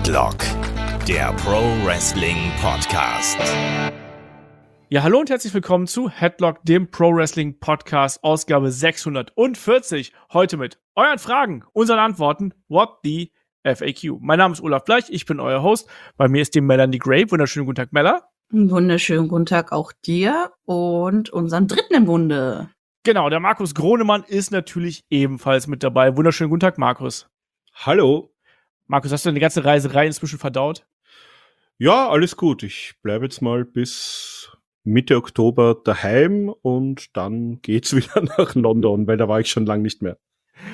Headlock, der Pro Wrestling Podcast. Ja, hallo und herzlich willkommen zu Headlock, dem Pro Wrestling Podcast, Ausgabe 640. Heute mit euren Fragen, unseren Antworten, What the FAQ. Mein Name ist Olaf Bleich, ich bin euer Host. Bei mir ist die Melanie Gray. Wunderschönen guten Tag, Mella. Wunderschönen guten Tag auch dir und unseren Dritten im Bunde. Genau, der Markus Gronemann ist natürlich ebenfalls mit dabei. Wunderschönen guten Tag, Markus. Hallo. Markus, hast du deine ganze Reiserei inzwischen verdaut? Ja, alles gut. Ich bleibe jetzt mal bis Mitte Oktober daheim und dann geht's wieder nach London, weil da war ich schon lange nicht mehr.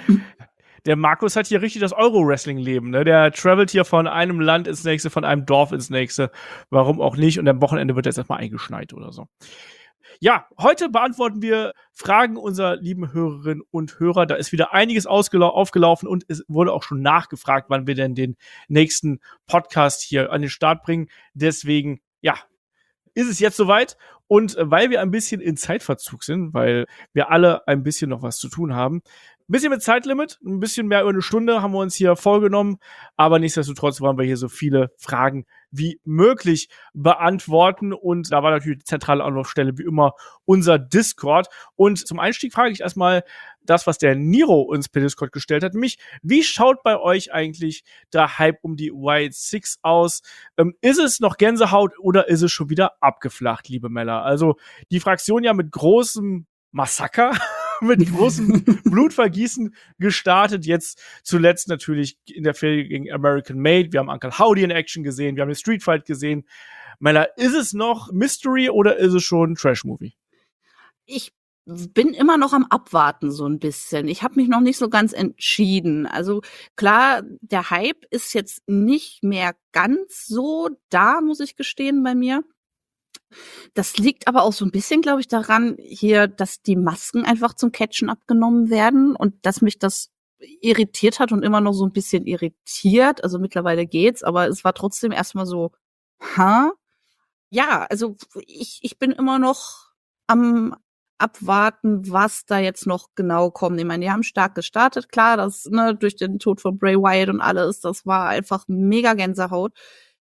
Der Markus hat hier richtig das Euro-Wrestling-Leben, ne? Der travelt hier von einem Land ins nächste, von einem Dorf ins nächste. Warum auch nicht? Und am Wochenende wird jetzt erstmal eingeschneit oder so. Ja, heute beantworten wir Fragen unserer lieben Hörerinnen und Hörer. Da ist wieder einiges aufgelaufen und es wurde auch schon nachgefragt, wann wir denn den nächsten Podcast hier an den Start bringen. Deswegen, ja, ist es jetzt soweit. Und weil wir ein bisschen in Zeitverzug sind, weil wir alle ein bisschen noch was zu tun haben, ein bisschen mit Zeitlimit, ein bisschen mehr über eine Stunde haben wir uns hier vorgenommen, aber nichtsdestotrotz wollen wir hier so viele Fragen wie möglich beantworten und da war natürlich die zentrale Anlaufstelle wie immer unser Discord und zum Einstieg frage ich erstmal das, was der Niro uns per Discord gestellt hat, nämlich, wie schaut bei euch eigentlich der Hype um die Wild Six aus? Ist es noch Gänsehaut oder ist es schon wieder abgeflacht, liebe Mella? Also die Fraktion ja mit großem Massaker mit großem Blutvergießen gestartet. Jetzt zuletzt natürlich in der Fehde gegen American Made. Wir haben Uncle Howdy in Action gesehen. Wir haben den Street Fight gesehen. Mella, ist es noch Mystery oder ist es schon Trash-Movie? Ich bin immer noch am Abwarten so ein bisschen. Ich habe mich noch nicht so ganz entschieden. Also klar, der Hype ist jetzt nicht mehr ganz so da, muss ich gestehen, bei mir. Das liegt aber auch so ein bisschen, glaube ich, daran hier, dass die Masken einfach zum Catchen abgenommen werden und dass mich das irritiert hat und immer noch so ein bisschen irritiert. Also mittlerweile geht's, aber es war trotzdem erstmal so, Ja, also ich bin immer noch am abwarten, was da jetzt noch genau kommt. Ich meine, die haben stark gestartet, klar, das, ne, durch den Tod von Bray Wyatt und alles, das war einfach mega Gänsehaut.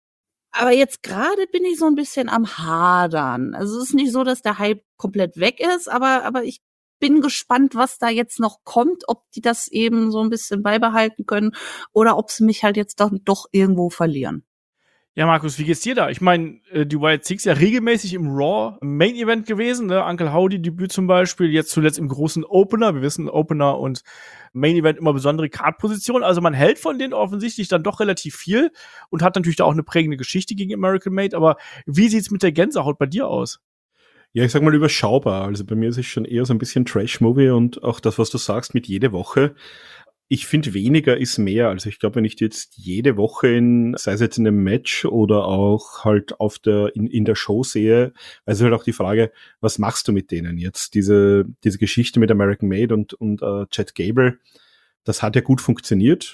Aber jetzt gerade bin ich so ein bisschen am Hadern. Also es ist nicht so, dass der Hype komplett weg ist, aber ich bin gespannt, was da jetzt noch kommt, ob die das eben so ein bisschen beibehalten können oder ob sie mich halt jetzt doch irgendwo verlieren. Ja, Markus, wie geht's dir da? Ich meine, die Wild Six ja regelmäßig im Raw Main Event gewesen, ne? Uncle Howdy Debüt zum Beispiel, jetzt zuletzt im großen Opener. Wir wissen, Opener und Main Event immer besondere Card-Positionen. Also man hält von denen offensichtlich dann doch relativ viel und hat natürlich da auch eine prägende Geschichte gegen American Made. Aber wie sieht's mit der Gänsehaut bei dir aus? Ja, ich sag mal überschaubar. Also bei mir ist es schon eher so ein bisschen Trash-Movie und auch das, was du sagst mit jede Woche. Ich finde, weniger ist mehr. Also ich glaube, wenn ich jetzt jede Woche sei es jetzt in einem Match oder auch halt in der Show sehe, also halt auch die Frage, was machst du mit denen jetzt? Diese Geschichte mit American Made und Chad Gable, das hat ja gut funktioniert,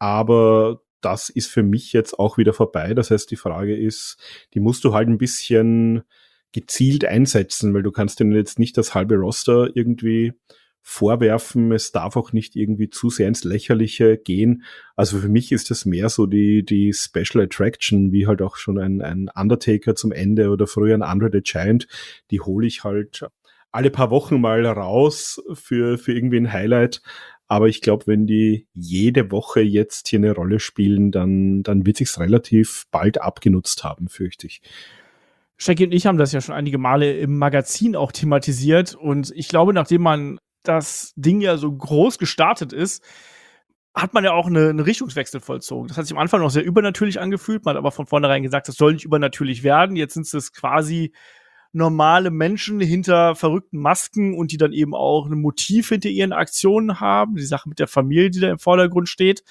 aber das ist für mich jetzt auch wieder vorbei. Das heißt, die Frage ist, die musst du halt ein bisschen gezielt einsetzen, weil du kannst denen jetzt nicht das halbe Roster irgendwie vorwerfen, es darf auch nicht irgendwie zu sehr ins Lächerliche gehen. Also für mich ist das mehr so die Special Attraction, wie halt auch schon ein Undertaker zum Ende oder früher ein Andre the Giant. Die hole ich halt alle paar Wochen mal raus für irgendwie ein Highlight. Aber ich glaube, wenn die jede Woche jetzt hier eine Rolle spielen, dann wird sich's relativ bald abgenutzt haben, fürchte ich. Shaggy und ich haben das ja schon einige Male im Magazin auch thematisiert und ich glaube, nachdem man das Ding ja so groß gestartet ist, hat man ja auch einen Richtungswechsel vollzogen. Das hat sich am Anfang noch sehr übernatürlich angefühlt, man hat aber von vornherein gesagt, das soll nicht übernatürlich werden. Jetzt sind es quasi normale Menschen hinter verrückten Masken und die dann eben auch ein Motiv hinter ihren Aktionen haben. Die Sache mit der Familie, die da im Vordergrund steht.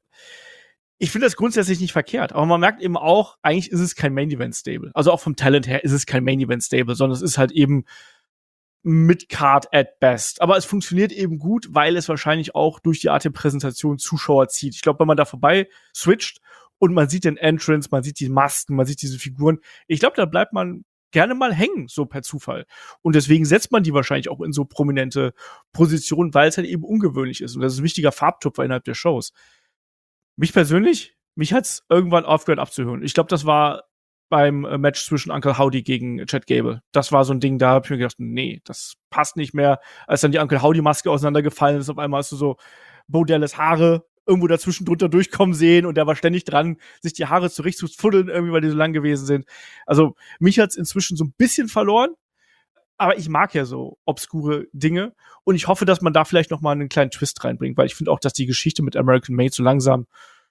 Ich finde das grundsätzlich nicht verkehrt, aber man merkt eben auch, eigentlich ist es kein Main-Event-Stable. Also auch vom Talent her ist es kein Main-Event-Stable, sondern es ist halt eben Mid-Card at best. Aber es funktioniert eben gut, weil es wahrscheinlich auch durch die Art der Präsentation Zuschauer zieht. Ich glaube, wenn man da vorbei switcht und man sieht den Entrance, man sieht die Masken, man sieht diese Figuren, ich glaube, da bleibt man gerne mal hängen, so per Zufall. Und deswegen setzt man die wahrscheinlich auch in so prominente Positionen, weil es halt eben ungewöhnlich ist. Und das ist ein wichtiger Farbtupfer innerhalb der Shows. Mich persönlich mich hat's irgendwann aufgehört abzuhören. Ich glaube, das war beim Match zwischen Uncle Howdy gegen Chad Gable. Das war so ein Ding, da habe ich mir gedacht, nee, das passt nicht mehr. Als dann die Uncle Howdy-Maske auseinandergefallen ist, auf einmal hast du so Bo Dallas Haare irgendwo dazwischen drunter durchkommen sehen und der war ständig dran, sich die Haare zurechtzufuddeln, irgendwie, weil die so lang gewesen sind. Also, mich hat's inzwischen so ein bisschen verloren, aber ich mag ja so obskure Dinge und ich hoffe, dass man da vielleicht noch mal einen kleinen Twist reinbringt, weil ich finde auch, dass die Geschichte mit American Made so langsam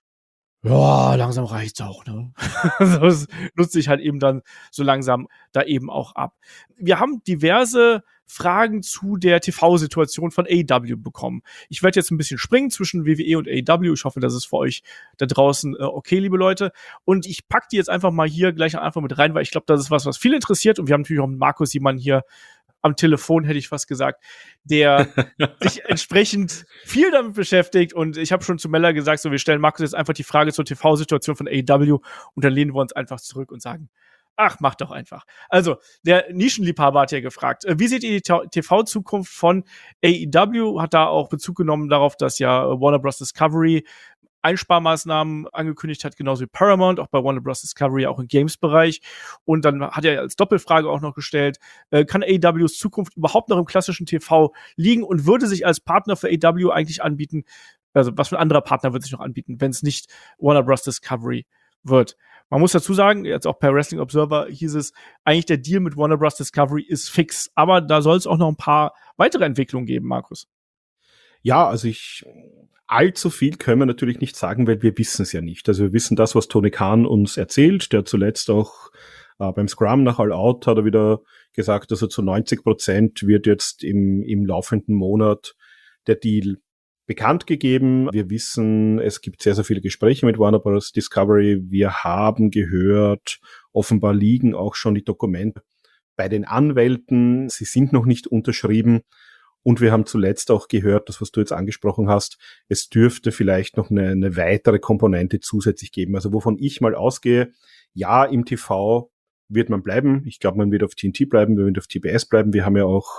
reicht's auch, ne? Das nutzt sich halt eben dann so langsam da eben auch ab. Wir haben diverse Fragen zu der TV-Situation von AEW bekommen. Ich werde jetzt ein bisschen springen zwischen WWE und AEW. Ich hoffe, das ist für euch da draußen okay, liebe Leute. Und ich pack die jetzt einfach mal hier gleich einfach mit rein, weil ich glaube, das ist was viele interessiert. Und wir haben natürlich auch mit Markus jemanden hier am Telefon, hätte ich fast gesagt, der sich entsprechend viel damit beschäftigt. Und ich habe schon zu Mella gesagt, so, wir stellen Markus jetzt einfach die Frage zur TV-Situation von AEW und dann lehnen wir uns einfach zurück und sagen, ach, mach doch einfach. Also, der Nischenliebhaber hat ja gefragt, wie seht ihr die TV-Zukunft von AEW? Hat da auch Bezug genommen darauf, dass ja Warner Bros. Discovery Einsparmaßnahmen angekündigt hat, genauso wie Paramount, auch bei Warner Bros. Discovery, auch im Games-Bereich. Und dann hat er als Doppelfrage auch noch gestellt, kann AEWs Zukunft überhaupt noch im klassischen TV liegen und würde sich als Partner für AEW eigentlich anbieten, also was für ein anderer Partner wird sich noch anbieten, wenn es nicht Warner Bros. Discovery wird. Man muss dazu sagen, jetzt auch per Wrestling Observer hieß es, eigentlich der Deal mit Warner Bros. Discovery ist fix. Aber da soll es auch noch ein paar weitere Entwicklungen geben, Markus. Ja, also allzu viel können wir natürlich nicht sagen, weil wir wissen es ja nicht. Also wir wissen das, was Tony Khan uns erzählt. Der zuletzt auch beim Scrum nach All Out hat er wieder gesagt, also zu 90% wird jetzt im laufenden Monat der Deal bekannt gegeben. Wir wissen, es gibt sehr, sehr viele Gespräche mit Warner Bros. Discovery. Wir haben gehört, offenbar liegen auch schon die Dokumente bei den Anwälten. Sie sind noch nicht unterschrieben. Und wir haben zuletzt auch gehört, das, was du jetzt angesprochen hast, es dürfte vielleicht noch eine weitere Komponente zusätzlich geben. Also wovon ich mal ausgehe, ja, im TV wird man bleiben. Ich glaube, man wird auf TNT bleiben, man wird auf TBS bleiben. Wir haben ja auch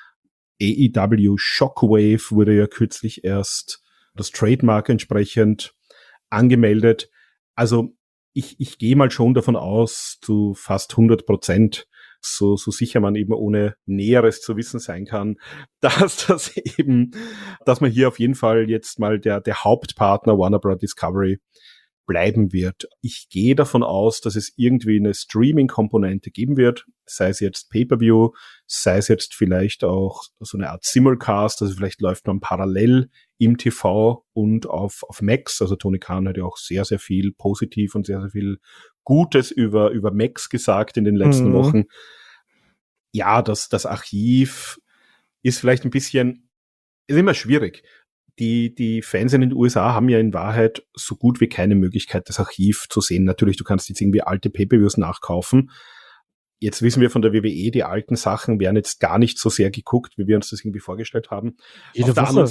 AEW Shockwave wurde ja kürzlich erst das Trademark entsprechend angemeldet. Also ich gehe mal schon davon aus, zu fast 100%, so sicher man eben ohne Näheres zu wissen sein kann, dass man hier auf jeden Fall jetzt mal der Hauptpartner Warner Bros. Discovery bleiben wird. Ich gehe davon aus, dass es irgendwie eine Streaming-Komponente geben wird, sei es jetzt Pay-Per-View, sei es jetzt vielleicht auch so eine Art Simulcast, also vielleicht läuft man parallel im TV und auf Max. Also Tony Khan hat ja auch sehr, sehr viel positiv und sehr, sehr viel Gutes über Max gesagt in den letzten Wochen. Ja, das Archiv ist vielleicht ist immer schwierig. Die Fans in den USA haben ja in Wahrheit so gut wie keine Möglichkeit, das Archiv zu sehen. Natürlich, du kannst jetzt irgendwie alte Pay-Per-Views nachkaufen. Jetzt wissen wir von der WWE, die alten Sachen werden jetzt gar nicht so sehr geguckt, wie wir uns das irgendwie vorgestellt haben. Auf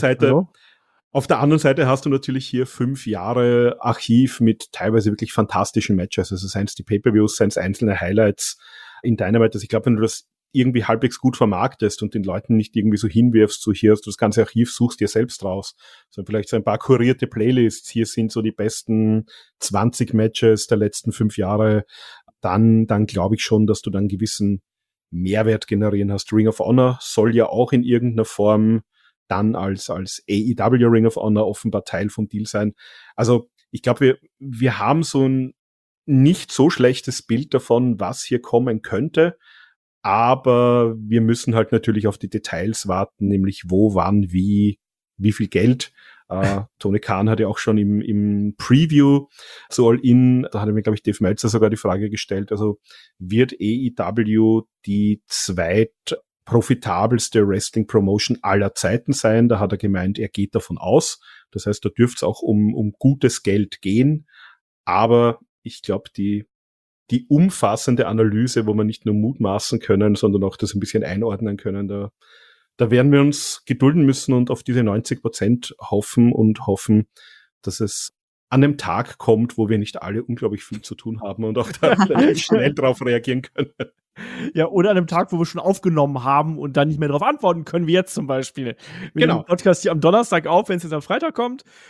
der anderen Seite hast du natürlich hier 5 Jahre Archiv mit teilweise wirklich fantastischen Matches. Also seien es die Pay-Per-Views, seien es einzelne Highlights in Dynamite. Also ich glaube, wenn du das irgendwie halbwegs gut vermarktest und den Leuten nicht irgendwie so hinwirfst, so hier hast du das ganze Archiv, suchst dir selbst raus. So vielleicht so ein paar kurierte Playlists. Hier sind so die besten 20 Matches der letzten 5 Jahre. Dann glaube ich schon, dass du dann gewissen Mehrwert generieren hast. Ring of Honor soll ja auch in irgendeiner Form dann als AEW Ring of Honor offenbar Teil vom Deal sein. Also ich glaube, wir haben so ein nicht so schlechtes Bild davon, was hier kommen könnte. Aber wir müssen halt natürlich auf die Details warten, nämlich wo, wann, wie viel Geld. Tony Khan hat ja auch schon im Preview zu All In, da hat mir, glaube ich, Dave Meltzer sogar die Frage gestellt, also wird AEW die zweitprofitabelste Wrestling-Promotion aller Zeiten sein? Da hat er gemeint, er geht davon aus. Das heißt, da dürfte es auch um gutes Geld gehen. Aber ich glaube, die umfassende Analyse, wo wir nicht nur mutmaßen können, sondern auch das ein bisschen einordnen können, da werden wir uns gedulden müssen und auf diese 90% hoffen, dass es an einem Tag kommt, wo wir nicht alle unglaublich viel zu tun haben und auch da schnell drauf reagieren können. Ja, oder an einem Tag, wo wir schon aufgenommen haben und dann nicht mehr darauf antworten können, wie jetzt zum Beispiel. Wir nehmen den Podcast hier am Donnerstag auf, wenn es jetzt am Freitag kommt.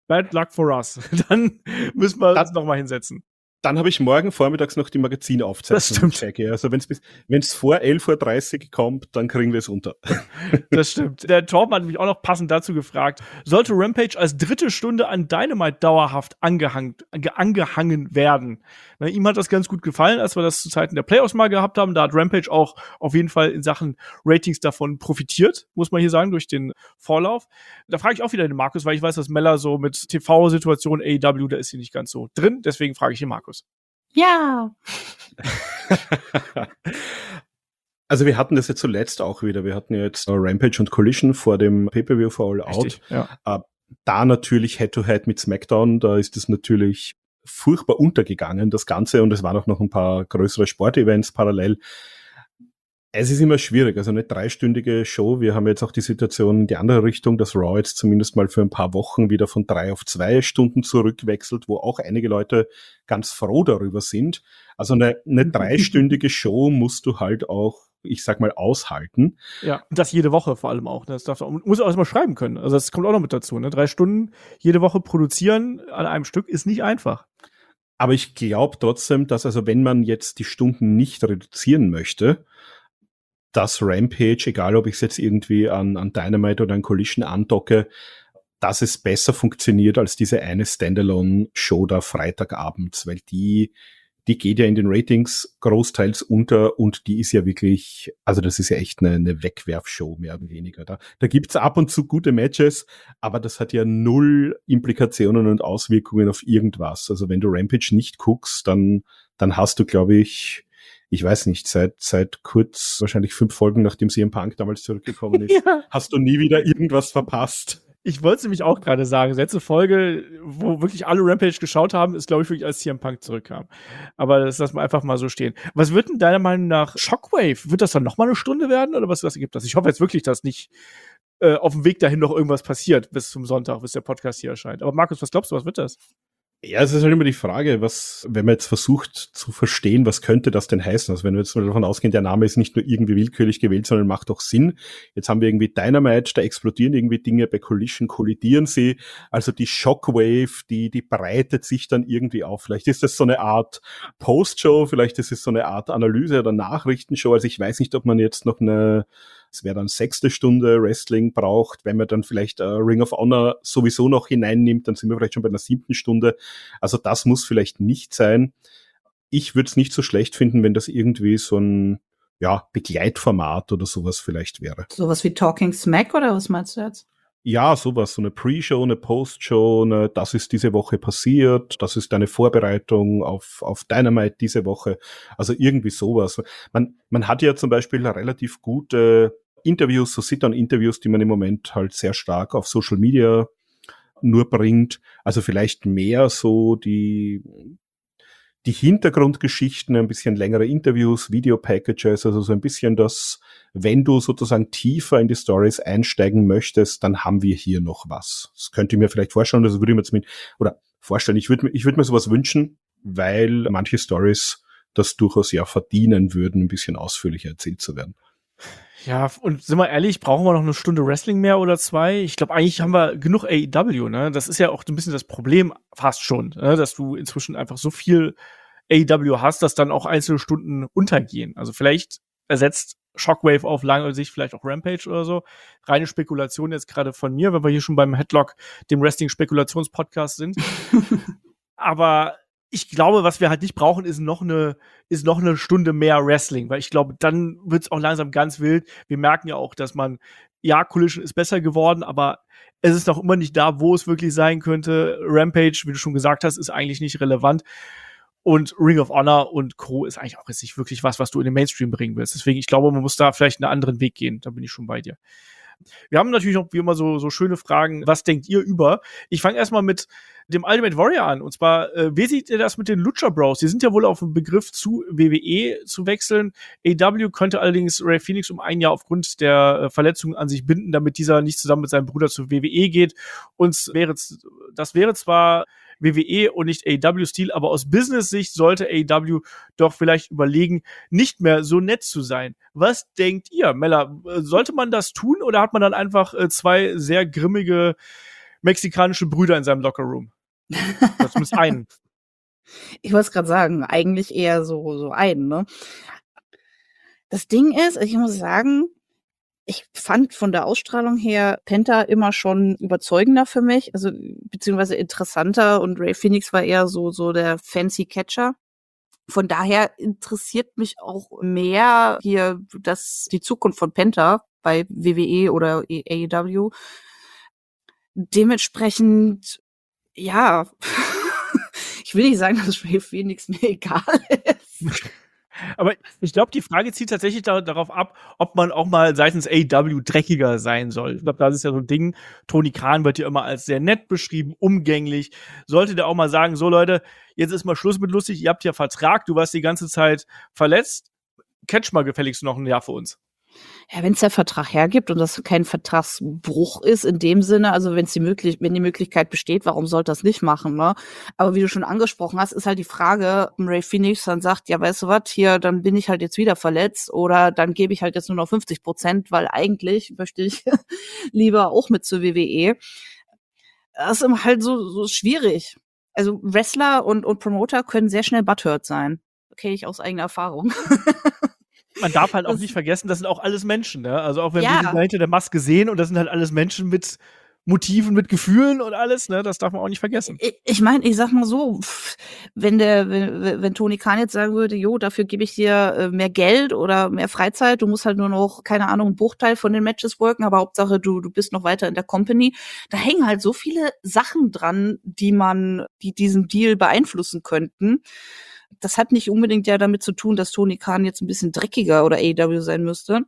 Bad luck for us. Dann müssen wir uns nochmal hinsetzen. Dann habe ich morgen vormittags noch die Magazinaufzeichnung. Das stimmt. Also wenn es vor 11:30 Uhr kommt, dann kriegen wir es unter. Das stimmt. Der Torben hat mich auch noch passend dazu gefragt, sollte Rampage als dritte Stunde an Dynamite dauerhaft angehangen werden? Na, ihm hat das ganz gut gefallen, als wir das zu Zeiten der Playoffs mal gehabt haben. Da hat Rampage auch auf jeden Fall in Sachen Ratings davon profitiert, muss man hier sagen, durch den Vorlauf. Da frage ich auch wieder den Markus, weil ich weiß, dass Mella so mit TV-Situationen AEW, da ist sie nicht ganz so drin. Deswegen frage ich den Markus. Ja. Also wir hatten das ja zuletzt auch wieder. Wir hatten ja jetzt Rampage und Collision vor dem Pay-Per-View for All Out. Ja. Da natürlich Head-to-Head mit SmackDown, da ist es natürlich furchtbar untergegangen, das Ganze. Und es waren auch noch ein paar größere Sportevents parallel. Es ist immer schwierig, also eine 3-stündige Show. Wir haben jetzt auch die Situation in die andere Richtung, dass Raw jetzt zumindest mal für ein paar Wochen wieder von 3 auf 2 Stunden zurückwechselt, wo auch einige Leute ganz froh darüber sind. Also eine 3-stündige Show musst du halt auch, ich sag mal, aushalten. Ja, und das jede Woche vor allem auch. Das muss auch erstmal schreiben können. Also das kommt auch noch mit dazu. Ne? 3 Stunden jede Woche produzieren an einem Stück ist nicht einfach. Aber ich glaube trotzdem, dass also wenn man jetzt die Stunden nicht reduzieren möchte, dass Rampage, egal ob ich es jetzt irgendwie an Dynamite oder an Collision andocke, dass es besser funktioniert als diese eine Standalone-Show da Freitagabends, weil die geht ja in den Ratings großteils unter und die ist ja wirklich, also das ist ja echt eine Wegwerfshow, mehr oder weniger. Da gibt's ab und zu gute Matches, aber das hat ja 0 Implikationen und Auswirkungen auf irgendwas. Also wenn du Rampage nicht guckst, dann hast du, glaube ich weiß nicht, seit kurz, wahrscheinlich 5 Folgen, nachdem CM Punk damals zurückgekommen ist, Ja. hast du nie wieder irgendwas verpasst. Ich wollte es nämlich auch gerade sagen. Letzte Folge, wo wirklich alle Rampage geschaut haben, ist, glaube ich, wirklich, als CM Punk zurückkam. Aber das lassen wir einfach mal so stehen. Was wird denn deiner Meinung nach Shockwave? Wird das dann noch mal eine Stunde werden oder was ergibt das? Ich hoffe jetzt wirklich, dass nicht auf dem Weg dahin noch irgendwas passiert bis zum Sonntag, bis der Podcast hier erscheint. Aber Markus, was glaubst du, was wird das? Ja, es ist halt immer die Frage, wenn man jetzt versucht zu verstehen, was könnte das denn heißen? Also wenn wir jetzt mal davon ausgehen, der Name ist nicht nur irgendwie willkürlich gewählt, sondern macht auch Sinn. Jetzt haben wir irgendwie Dynamite, da explodieren irgendwie Dinge, bei Collision kollidieren sie. Also die Shockwave, die breitet sich dann irgendwie auf. Vielleicht ist das so eine Art Postshow, vielleicht ist es so eine Art Analyse- oder Nachrichtenshow. Also ich weiß nicht, ob man jetzt noch es wäre dann 6. Stunde Wrestling braucht, wenn man dann vielleicht Ring of Honor sowieso noch hineinnimmt, dann sind wir vielleicht schon bei einer 7. Stunde. Also das muss vielleicht nicht sein. Ich würde es nicht so schlecht finden, wenn das irgendwie so ein Begleitformat oder sowas vielleicht wäre. Sowas wie Talking Smack oder was meinst du jetzt? Ja, sowas, so eine Pre-Show, eine Post-Show, das ist diese Woche passiert, das ist eine Vorbereitung auf Dynamite diese Woche. Also irgendwie sowas. Man hat ja zum Beispiel relativ gute Interviews, so Sit-Down-Interviews, die man im Moment halt sehr stark auf Social Media nur bringt. Also vielleicht mehr so die Hintergrundgeschichten, ein bisschen längere Interviews, Video-Packages, also so ein bisschen das, wenn du sozusagen tiefer in die Stories einsteigen möchtest, dann haben wir hier noch was. Das könnte ich mir vielleicht vorstellen, das würde ich mir zumindest, oder vorstellen, ich würde mir sowas wünschen, weil manche Stories das durchaus ja verdienen würden, ein bisschen ausführlicher erzählt zu werden. Ja, und sind wir ehrlich, brauchen wir noch eine Stunde Wrestling mehr oder 2? Ich glaube, eigentlich haben wir genug AEW, ne? Das ist ja auch ein bisschen das Problem fast schon, ne? Dass du inzwischen einfach so viel AEW hast, dass dann auch einzelne Stunden untergehen. Also vielleicht ersetzt Shockwave auf lange Sicht vielleicht auch Rampage oder so. Reine Spekulation jetzt gerade von mir, wenn wir hier schon beim Headlock, dem Wrestling-Spekulations-Podcast sind. Aber ich glaube, was wir halt nicht brauchen, ist noch eine Stunde mehr Wrestling, weil ich glaube, dann wird's auch langsam ganz wild. Wir merken ja auch, dass Collision ist besser geworden, aber es ist noch immer nicht da, wo es wirklich sein könnte. Rampage, wie du schon gesagt hast, ist eigentlich nicht relevant. Und Ring of Honor und Co. ist eigentlich auch jetzt nicht wirklich was du in den Mainstream bringen willst. Deswegen, ich glaube, man muss da vielleicht einen anderen Weg gehen. Da bin ich schon bei dir. Wir haben natürlich noch wie immer so schöne Fragen. Was denkt ihr über? Ich fange erstmal mit dem Ultimate Warrior an. Und zwar, wie seht ihr das mit den Lucha Bros? Die sind ja wohl auf den Begriff zu WWE zu wechseln. AEW könnte allerdings Rey Fenix um 1 Jahr aufgrund der Verletzung an sich binden, damit dieser nicht zusammen mit seinem Bruder zu WWE geht. Das wäre zwar WWE und nicht AEW-Stil, aber aus Business-Sicht sollte AEW doch vielleicht überlegen, nicht mehr so nett zu sein. Was denkt ihr, Mella? Sollte man das tun oder hat man dann einfach 2 sehr grimmige mexikanische Brüder in seinem Lockerroom. Das zumindest einen. Ich wollte es gerade sagen, eigentlich eher so einen, ne? Das Ding ist, ich muss sagen, ich fand von der Ausstrahlung her Penta immer schon überzeugender für mich, also beziehungsweise interessanter, und Ray Phoenix war eher so der fancy Catcher. Von daher interessiert mich auch mehr hier die Zukunft von Penta bei WWE oder AEW. Dementsprechend, ja, ich will nicht sagen, dass Ray Phoenix mir egal ist. Aber ich glaube, die Frage zielt tatsächlich darauf ab, ob man auch mal seitens AEW dreckiger sein soll. Ich glaube, das ist ja so ein Ding. Tony Khan wird ja immer als sehr nett beschrieben, umgänglich. Sollte der auch mal sagen, so Leute, jetzt ist mal Schluss mit lustig, ihr habt ja Vertrag, du warst die ganze Zeit verletzt, catch mal gefälligst noch ein Jahr für uns. Ja, wenn es der Vertrag hergibt und das kein Vertragsbruch ist in dem Sinne, also wenn die Möglichkeit besteht, warum sollte das nicht machen, ne? Aber wie du schon angesprochen hast, ist halt die Frage, Ray Phoenix dann sagt, ja, weißt du was, hier, dann bin ich halt jetzt wieder verletzt oder dann gebe ich halt jetzt nur noch 50%, weil eigentlich möchte ich lieber auch mit zur WWE. Das ist immer halt so schwierig. Also Wrestler und Promoter können sehr schnell butthurt sein. Kenne ich aus eigener Erfahrung. Man darf halt auch nicht vergessen, das sind auch alles Menschen, ne? Also auch wenn wir Ja. die hinter der Maske sehen und das sind halt alles Menschen mit Motiven, mit Gefühlen und alles, ne? Das darf man auch nicht vergessen. Ich meine, ich sag mal so, wenn Tony Khan jetzt sagen würde, jo, dafür gebe ich dir mehr Geld oder mehr Freizeit, du musst halt nur noch, keine Ahnung, einen Bruchteil von den Matches worken, aber Hauptsache du bist noch weiter in der Company. Da hängen halt so viele Sachen dran, die diesen Deal beeinflussen könnten. Das hat nicht unbedingt ja damit zu tun, dass Tony Khan jetzt ein bisschen dreckiger oder AEW sein müsste,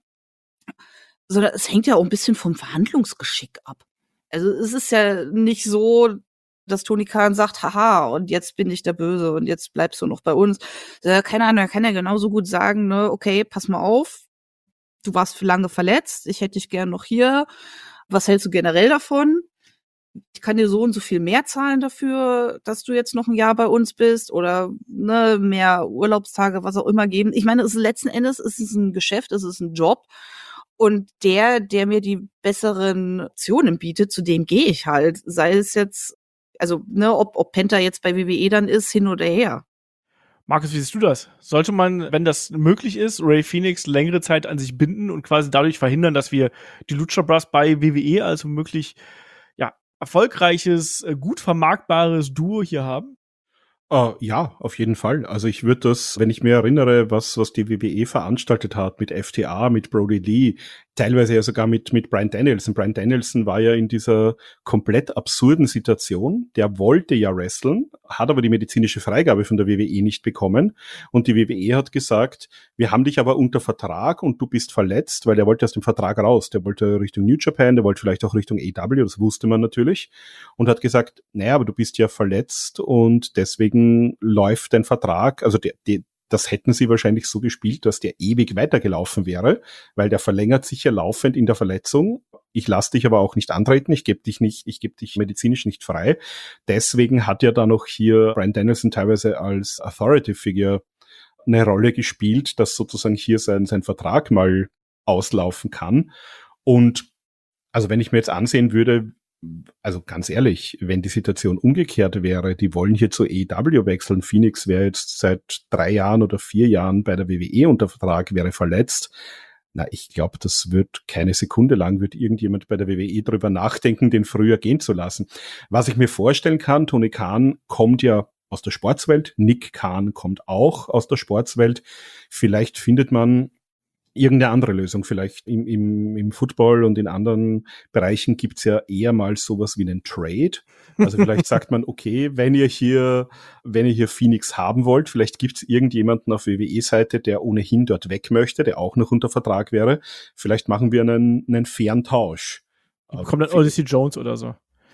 sondern es hängt ja auch ein bisschen vom Verhandlungsgeschick ab. Also es ist ja nicht so, dass Tony Khan sagt, haha, und jetzt bin ich der Böse und jetzt bleibst du noch bei uns. Keine Ahnung, er kann ja genauso gut sagen, ne, okay, pass mal auf, du warst für lange verletzt, ich hätte dich gern noch hier. Was hältst du generell davon? Ich kann dir so und so viel mehr zahlen dafür, dass du jetzt noch ein Jahr bei uns bist oder ne, mehr Urlaubstage, was auch immer geben. Ich meine, letzten Endes ist es ein Geschäft, es ist ein Job. Und der mir die besseren Optionen bietet, zu dem gehe ich halt. Sei es jetzt, also ne, ob Penta jetzt bei WWE dann ist, hin oder her. Markus, wie siehst du das? Sollte man, wenn das möglich ist, Ray Phoenix längere Zeit an sich binden und quasi dadurch verhindern, dass wir die Lucha Bros bei WWE als möglich erfolgreiches, gut vermarktbares Duo hier haben? Ja, auf jeden Fall. Also ich würde das, wenn ich mir erinnere, was die WWE veranstaltet hat mit FTA, mit Brody Lee, teilweise ja sogar mit Bryan Danielson. Bryan Danielson war ja in dieser komplett absurden Situation. Der wollte ja wrestlen, hat aber die medizinische Freigabe von der WWE nicht bekommen. Und die WWE hat gesagt, wir haben dich aber unter Vertrag und du bist verletzt, weil der wollte aus dem Vertrag raus. Der wollte Richtung New Japan, der wollte vielleicht auch Richtung AEW, das wusste man natürlich. Und hat gesagt, naja, aber du bist ja verletzt und deswegen läuft dein Vertrag, also das hätten sie wahrscheinlich so gespielt, dass der ewig weitergelaufen wäre, weil der verlängert sich ja laufend in der Verletzung. Ich lasse dich aber auch nicht antreten, ich gebe dich medizinisch nicht frei. Deswegen hat ja da noch hier Bryan Danielson teilweise als Authority Figure eine Rolle gespielt, dass sozusagen hier sein Vertrag mal auslaufen kann. Und also wenn ich mir jetzt ansehen würde, also ganz ehrlich, wenn die Situation umgekehrt wäre, die wollen hier zu AEW wechseln, Phoenix wäre jetzt seit 3 Jahren oder 4 Jahren bei der WWE unter Vertrag, wäre verletzt, na, ich glaube, das wird keine Sekunde lang, wird irgendjemand bei der WWE drüber nachdenken, den früher gehen zu lassen. Was ich mir vorstellen kann, Tony Khan kommt ja aus der Sportswelt, Nick Khan kommt auch aus der Sportswelt, vielleicht findet man irgendeine andere Lösung. Vielleicht im Football und in anderen Bereichen gibt's ja eher mal sowas wie einen Trade. Also vielleicht sagt man, okay, wenn ihr hier Phoenix haben wollt, vielleicht gibt's irgendjemanden auf WWE-Seite, der ohnehin dort weg möchte, der auch noch unter Vertrag wäre. Vielleicht machen wir einen fairen Tausch. Kommt dann Odyssey Jones oder so.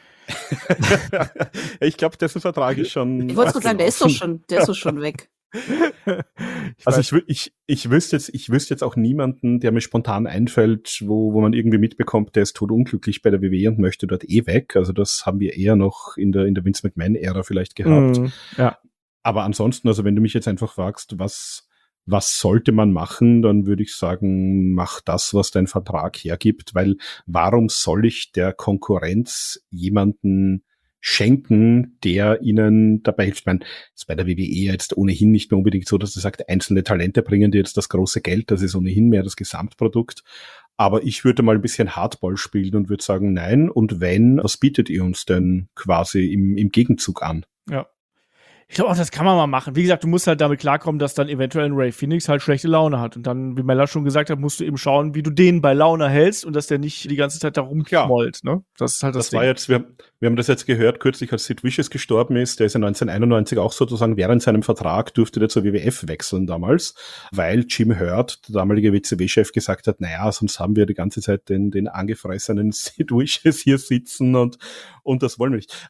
Ich glaube, dessen Vertrag ist schon. Ich wollte gerade sagen, der ist doch schon weg. Also ich wüsste jetzt auch niemanden, der mir spontan einfällt, wo man irgendwie mitbekommt, der ist todunglücklich bei der WWE und möchte dort weg. Also das haben wir eher noch in der Vince McMahon-Ära vielleicht gehabt. Ja. Aber ansonsten, also wenn du mich jetzt einfach fragst, was was sollte man machen, dann würde ich sagen, mach das, was dein Vertrag hergibt, weil warum soll ich der Konkurrenz jemanden schenken, der ihnen dabei hilft? Ich meine, ist bei der WWE jetzt ohnehin nicht mehr unbedingt so, dass er sagt, einzelne Talente bringen dir jetzt das große Geld, das ist ohnehin mehr das Gesamtprodukt. Aber ich würde mal ein bisschen Hardball spielen und würde sagen, nein, und wenn, was bietet ihr uns denn quasi im Gegenzug an? Ja. Ich glaube auch, das kann man mal machen. Wie gesagt, du musst halt damit klarkommen, dass dann eventuell ein Ray Phoenix halt schlechte Laune hat. Und dann, wie Mella schon gesagt hat, musst du eben schauen, wie du den bei Laune hältst und dass der nicht die ganze Zeit da rumknollt. Ne? Das ist halt das Ding. War jetzt, wir haben das jetzt gehört, kürzlich, als Sid Vicious gestorben ist. Der ist ja 1991 auch sozusagen während seinem Vertrag durfte der zur WWF wechseln damals, weil Jim Hurt, der damalige WCW-Chef, gesagt hat, naja, sonst haben wir die ganze Zeit den angefressenen Sid Vicious hier sitzen und das wollen wir nicht.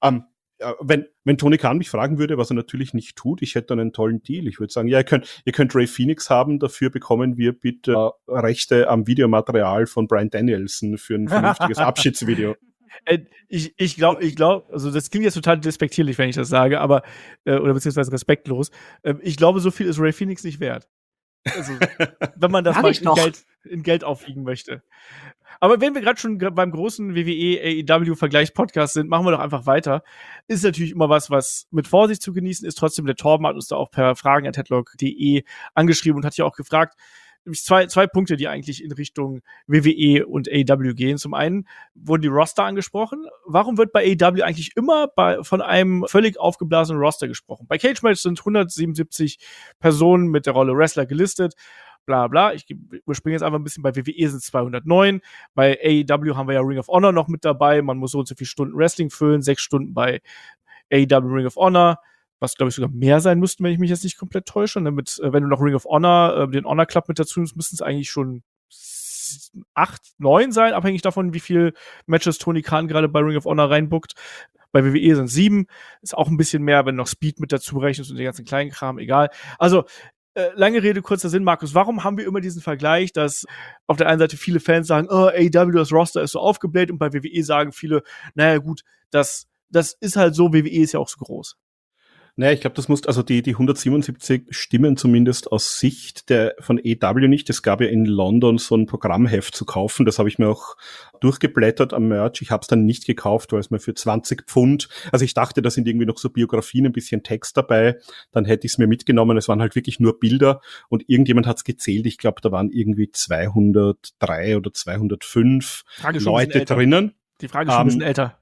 Wenn Tony Khan mich fragen würde, was er natürlich nicht tut, ich hätte dann einen tollen Deal. Ich würde sagen, ja, ihr könnt Ray Phoenix haben, dafür bekommen wir bitte Rechte am Videomaterial von Bryan Danielson für ein vernünftiges Abschiedsvideo. Ich glaube, also das klingt jetzt total despektierlich, wenn ich das sage, aber, oder beziehungsweise respektlos. Ich glaube, so viel ist Ray Phoenix nicht wert. Also, wenn man das mal in Geld aufwiegen möchte. Aber wenn wir gerade schon beim großen WWE AEW-Vergleichs-Podcast sind, machen wir doch einfach weiter. Ist natürlich immer was mit Vorsicht zu genießen ist. Trotzdem, der Torben hat uns da auch per fragen@headlock.de angeschrieben und hat ja auch gefragt, zwei Punkte, die eigentlich in Richtung WWE und AEW gehen. Zum einen wurden die Roster angesprochen. Warum wird bei AEW eigentlich immer von einem völlig aufgeblasenen Roster gesprochen? Bei Cage Match sind 177 Personen mit der Rolle Wrestler gelistet. Bla bla, ich überspringe jetzt einfach ein bisschen, bei WWE sind es 209, bei AEW haben wir ja Ring of Honor noch mit dabei, man muss so und so viele Stunden Wrestling füllen, 6 Stunden bei AEW Ring of Honor, was glaube ich sogar mehr sein müssten, wenn ich mich jetzt nicht komplett täusche, und damit, wenn du noch Ring of Honor, den Honor Club mit dazu nimmst, müssten es eigentlich schon 8, 9 sein, abhängig davon, wie viel Matches Tony Khan gerade bei Ring of Honor reinbuckt. Bei WWE sind 7, ist auch ein bisschen mehr, wenn du noch Speed mit dazu rechnest und den ganzen kleinen Kram, egal. Also, lange Rede, kurzer Sinn, Markus. Warum haben wir immer diesen Vergleich, dass auf der einen Seite viele Fans sagen, AEW, das Roster ist so aufgebläht, und bei WWE sagen viele, naja gut, das ist halt so, WWE ist ja auch so groß. Naja, ich glaube, das muss, also die 177 stimmen zumindest aus Sicht von AEW nicht. Es gab ja in London so ein Programmheft zu kaufen, das habe ich mir auch durchgeblättert am Merch. Ich habe es dann nicht gekauft, weil es mir für 20 Pfund, also ich dachte, da sind irgendwie noch so Biografien, ein bisschen Text dabei, dann hätte ich es mir mitgenommen. Es waren halt wirklich nur Bilder und irgendjemand hat es gezählt. Ich glaube, da waren irgendwie 203 oder 205 Leute drinnen. Die Frage ist schon ein bisschen älter.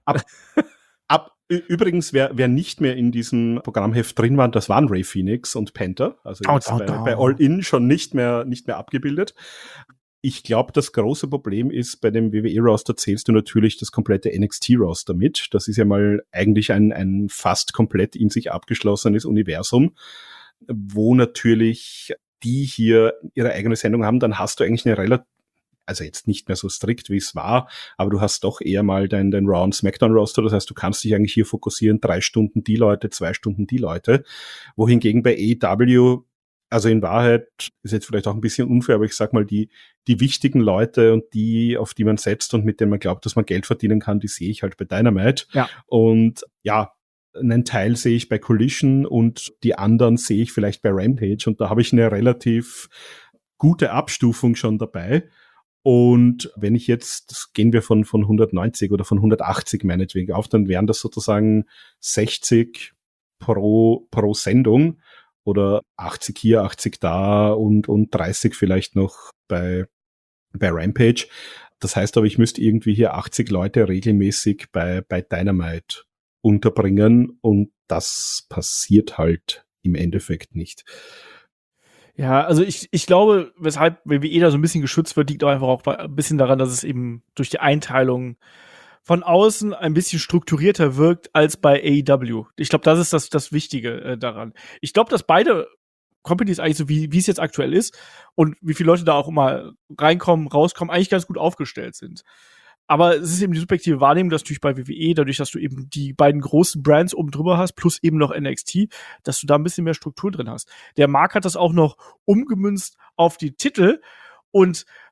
Übrigens, wer nicht mehr in diesem Programmheft drin war, das waren Ray Phoenix und Penta, also jetzt bei All In schon nicht mehr abgebildet. Ich glaube, das große Problem ist, bei dem WWE-Roster zählst du natürlich das komplette NXT-Roster mit. Das ist ja mal eigentlich ein fast komplett in sich abgeschlossenes Universum, wo natürlich die hier ihre eigene Sendung haben. Dann hast du eigentlich eine relativ, also jetzt nicht mehr so strikt, wie es war, aber du hast doch eher mal dein Raw und Smackdown Roster, das heißt, du kannst dich eigentlich hier fokussieren, 3 Stunden die Leute, 2 Stunden die Leute, wohingegen bei AEW, also in Wahrheit, ist jetzt vielleicht auch ein bisschen unfair, aber ich sag mal, die wichtigen Leute und die, auf die man setzt und mit denen man glaubt, dass man Geld verdienen kann, die sehe ich halt bei Dynamite. Ja. Und ja, einen Teil sehe ich bei Collision und die anderen sehe ich vielleicht bei Rampage, und da habe ich eine relativ gute Abstufung schon dabei. Und wenn ich jetzt, gehen wir von 190 oder von 180 meinetwegen auf, dann wären das sozusagen 60 pro Sendung oder 80 hier, 80 da und 30 vielleicht noch bei Rampage. Das heißt aber, ich müsste irgendwie hier 80 Leute regelmäßig bei Dynamite unterbringen, und das passiert halt im Endeffekt nicht. Ja, also ich glaube, weshalb WWE da so ein bisschen geschützt wird, liegt auch einfach auch ein bisschen daran, dass es eben durch die Einteilung von außen ein bisschen strukturierter wirkt als bei AEW. Ich glaube, das ist das Wichtige daran. Ich glaube, dass beide Companies eigentlich so, wie es jetzt aktuell ist und wie viele Leute da auch immer reinkommen, rauskommen, eigentlich ganz gut aufgestellt sind. Aber es ist eben die subjektive Wahrnehmung, dass natürlich bei WWE, dadurch, dass du eben die beiden großen Brands oben drüber hast, plus eben noch NXT, dass du da ein bisschen mehr Struktur drin hast. Der Marc hat das auch noch umgemünzt auf die Titel, und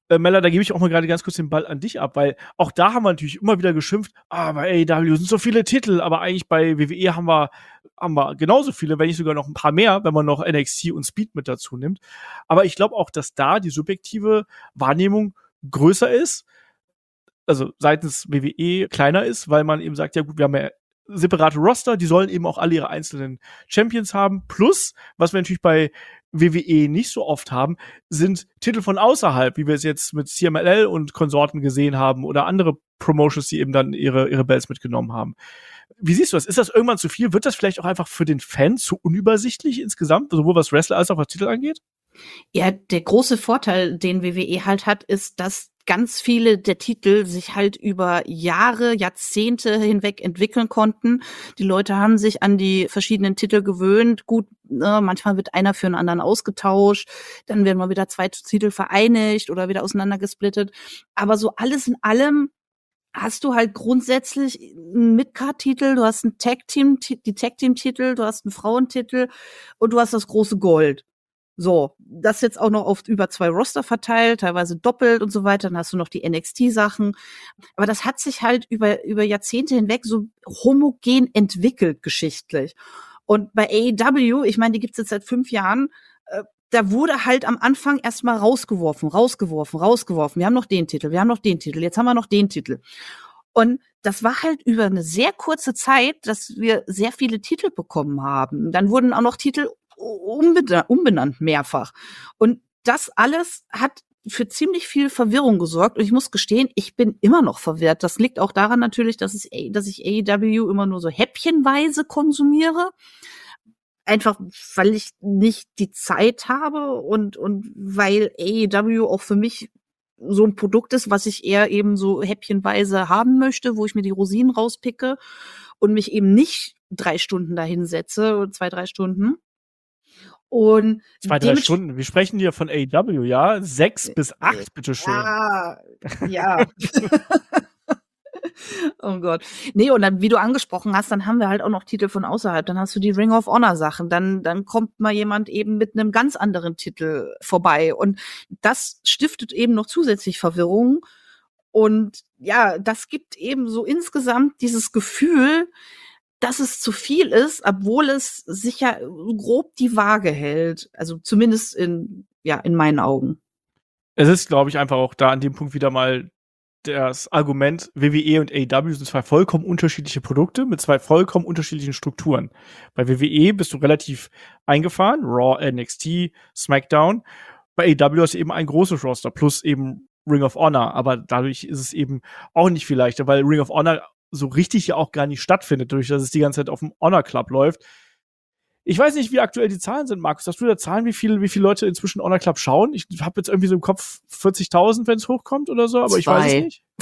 Mella, da gebe ich auch mal gerade ganz kurz den Ball an dich ab, weil auch da haben wir natürlich immer wieder geschimpft, bei AEW sind so viele Titel, aber eigentlich bei WWE haben wir genauso viele, wenn nicht sogar noch ein paar mehr, wenn man noch NXT und Speed mit dazu nimmt. Aber ich glaube auch, dass da die subjektive Wahrnehmung größer ist, also seitens WWE kleiner ist, weil man eben sagt, ja gut, wir haben ja separate Roster, die sollen eben auch alle ihre einzelnen Champions haben. Plus, was wir natürlich bei WWE nicht so oft haben, sind Titel von außerhalb, wie wir es jetzt mit CMLL und Konsorten gesehen haben oder andere Promotions, die eben dann ihre Belts mitgenommen haben. Wie siehst du das? Ist das irgendwann zu viel? Wird das vielleicht auch einfach für den Fan zu unübersichtlich insgesamt, sowohl was Wrestler als auch was Titel angeht? Ja, der große Vorteil, den WWE halt hat, ist, dass ganz viele der Titel sich halt über Jahre, Jahrzehnte hinweg entwickeln konnten. Die Leute haben sich an die verschiedenen Titel gewöhnt. Gut, manchmal wird einer für einen anderen ausgetauscht, dann werden mal wieder 2 Titel vereinigt oder wieder auseinandergesplittet. Aber so alles in allem hast du halt grundsätzlich einen Mid-Card-Titel, du hast einen die Tag-Team-Titel, du hast einen Frauentitel und du hast das große Gold. So, das jetzt auch noch auf über 2 Roster verteilt, teilweise doppelt und so weiter. Dann hast du noch die NXT-Sachen. Aber das hat sich halt über Jahrzehnte hinweg so homogen entwickelt, geschichtlich. Und bei AEW, ich meine, die gibt's jetzt seit 5 Jahren, da wurde halt am Anfang erstmal rausgeworfen. Wir haben noch den Titel, jetzt haben wir noch den Titel. Und das war halt über eine sehr kurze Zeit, dass wir sehr viele Titel bekommen haben. Dann wurden auch noch Titel umbenannt mehrfach. Und das alles hat für ziemlich viel Verwirrung gesorgt. Und ich muss gestehen, ich bin immer noch verwirrt. Das liegt auch daran natürlich, dass ich AEW immer nur so häppchenweise konsumiere. Einfach, weil ich nicht die Zeit habe und weil AEW auch für mich so ein Produkt ist, was ich eher eben so häppchenweise haben möchte, wo ich mir die Rosinen rauspicke und mich eben nicht 3 Stunden dahin setze, 2, 3 Stunden. Und 2, 3 Stunden. Wir sprechen hier von AEW, ja? 6 bis 8, bitteschön. Ja. Oh Gott. Nee, und dann, wie du angesprochen hast, dann haben wir halt auch noch Titel von außerhalb. Dann hast du die Ring of Honor Sachen. Dann kommt mal jemand eben mit einem ganz anderen Titel vorbei. Und das stiftet eben noch zusätzlich Verwirrung. Und ja, das gibt eben so insgesamt dieses Gefühl, dass es zu viel ist, obwohl es sich ja grob die Waage hält. Also zumindest in meinen Augen. Es ist, glaube ich, einfach auch da an dem Punkt wieder mal das Argument, WWE und AEW sind 2 vollkommen unterschiedliche Produkte mit 2 vollkommen unterschiedlichen Strukturen. Bei WWE bist du relativ eingefahren, Raw, NXT, SmackDown. Bei AEW hast du eben ein großes Roster plus eben Ring of Honor, aber dadurch ist es eben auch nicht viel leichter, weil Ring of Honor so richtig ja auch gar nicht stattfindet, dadurch, dass es die ganze Zeit auf dem Honor Club läuft. Ich weiß nicht, wie aktuell die Zahlen sind, Markus. Hast du da Zahlen, wie viele Leute inzwischen Honor Club schauen? Ich habe jetzt irgendwie so im Kopf 40.000, wenn es hochkommt oder so, aber 2. Ich weiß es nicht.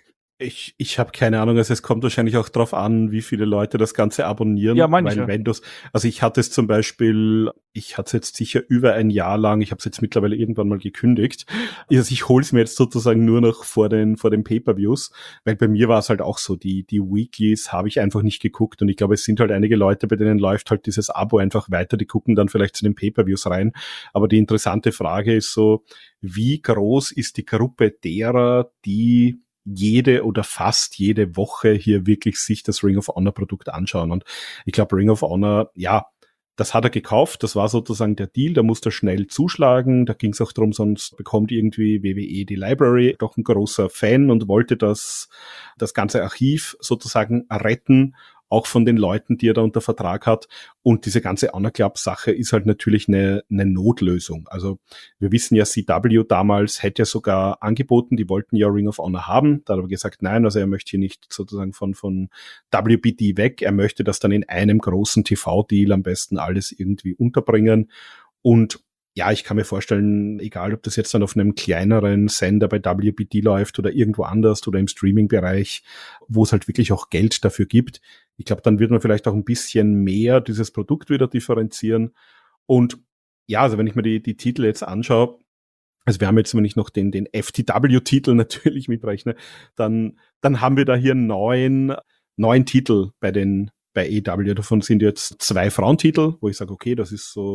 Ich habe keine Ahnung, also es kommt wahrscheinlich auch drauf an, wie viele Leute das Ganze abonnieren. Ja, manche. Weil also ich hatte es zum Beispiel, ich hatte es jetzt sicher über ein Jahr lang, ich habe es jetzt mittlerweile irgendwann mal gekündigt. Also ich hole es mir jetzt sozusagen nur noch vor den Pay-Per-Views, weil bei mir war es halt auch so, die Weeklies habe ich einfach nicht geguckt und ich glaube, es sind halt einige Leute, bei denen läuft halt dieses Abo einfach weiter, die gucken dann vielleicht zu den Pay-Per-Views rein. Aber die interessante Frage ist so, wie groß ist die Gruppe derer, die jede oder fast jede Woche hier wirklich sich das Ring of Honor Produkt anschauen. Und ich glaube, Ring of Honor, ja, das hat er gekauft, das war sozusagen der Deal, da musste er schnell zuschlagen, da ging es auch darum, sonst bekommt irgendwie WWE die Library, doch ein großer Fan und wollte das ganze Archiv sozusagen retten, auch von den Leuten, die er da unter Vertrag hat. Und diese ganze Honor Club-Sache ist halt natürlich eine Notlösung. Also wir wissen ja, CW damals hätte ja sogar angeboten, die wollten ja Ring of Honor haben. Da hat er gesagt, nein, also er möchte hier nicht sozusagen von WBD weg. Er möchte das dann in einem großen TV-Deal am besten alles irgendwie unterbringen. Und ja, ich kann mir vorstellen, egal ob das jetzt dann auf einem kleineren Sender bei WBD läuft oder irgendwo anders oder im Streaming-Bereich, wo es halt wirklich auch Geld dafür gibt. Ich glaube, dann wird man vielleicht auch ein bisschen mehr dieses Produkt wieder differenzieren. Und ja, also wenn ich mir die Titel jetzt anschaue, also wir haben jetzt, wenn ich noch den FTW-Titel natürlich mitrechne, dann haben wir da hier 9 Titel bei AEW. Davon sind jetzt 2 Frauentitel, wo ich sage, okay, das ist so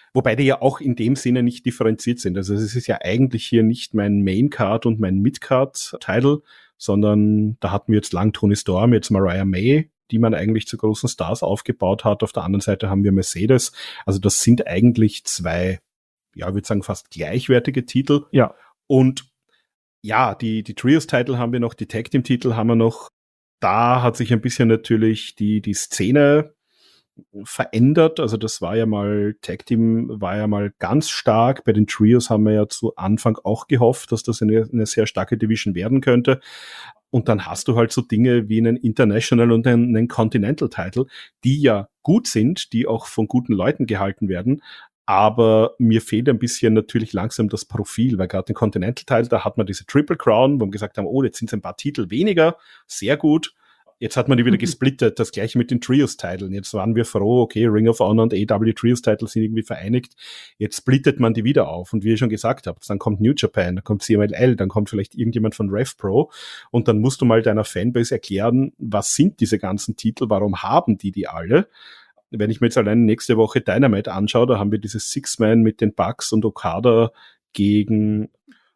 Wobei die ja auch in dem Sinne nicht differenziert sind. Also es ist ja eigentlich hier nicht mein Main-Card und mein Mid-Card-Title, sondern da hatten wir jetzt lang Toni Storm, jetzt Mariah May, die man eigentlich zu großen Stars aufgebaut hat. Auf der anderen Seite haben wir Mercedes. Also das sind eigentlich zwei, ja, ich würde sagen, fast gleichwertige Titel. Ja. Und ja, die Trios-Titel haben wir noch, die Tag-Team-Titel haben wir noch. Da hat sich ein bisschen natürlich die Szene verändert. Also das war ja mal, Tag Team war ja mal ganz stark. Bei den Trios haben wir ja zu Anfang auch gehofft, dass das eine sehr starke Division werden könnte. Und dann hast du halt so Dinge wie einen International und einen Continental Title, die ja gut sind, die auch von guten Leuten gehalten werden. Aber mir fehlt ein bisschen natürlich langsam das Profil, weil gerade den Continental Title, da hat man diese Triple Crown, wo wir gesagt haben, oh, jetzt sind es ein paar Titel weniger, sehr gut. Jetzt hat man die wieder gesplittet, das gleiche mit den Trios-Titeln. Jetzt waren wir froh, okay, Ring of Honor und AEW Trios-Titel sind irgendwie vereinigt. Jetzt splittet man die wieder auf. Und wie ihr schon gesagt habt, dann kommt New Japan, dann kommt CMLL, dann kommt vielleicht irgendjemand von RevPro. Und dann musst du mal deiner Fanbase erklären, was sind diese ganzen Titel, warum haben die alle? Wenn ich mir jetzt allein nächste Woche Dynamite anschaue, da haben wir dieses Six-Man mit den Bucks und Okada gegen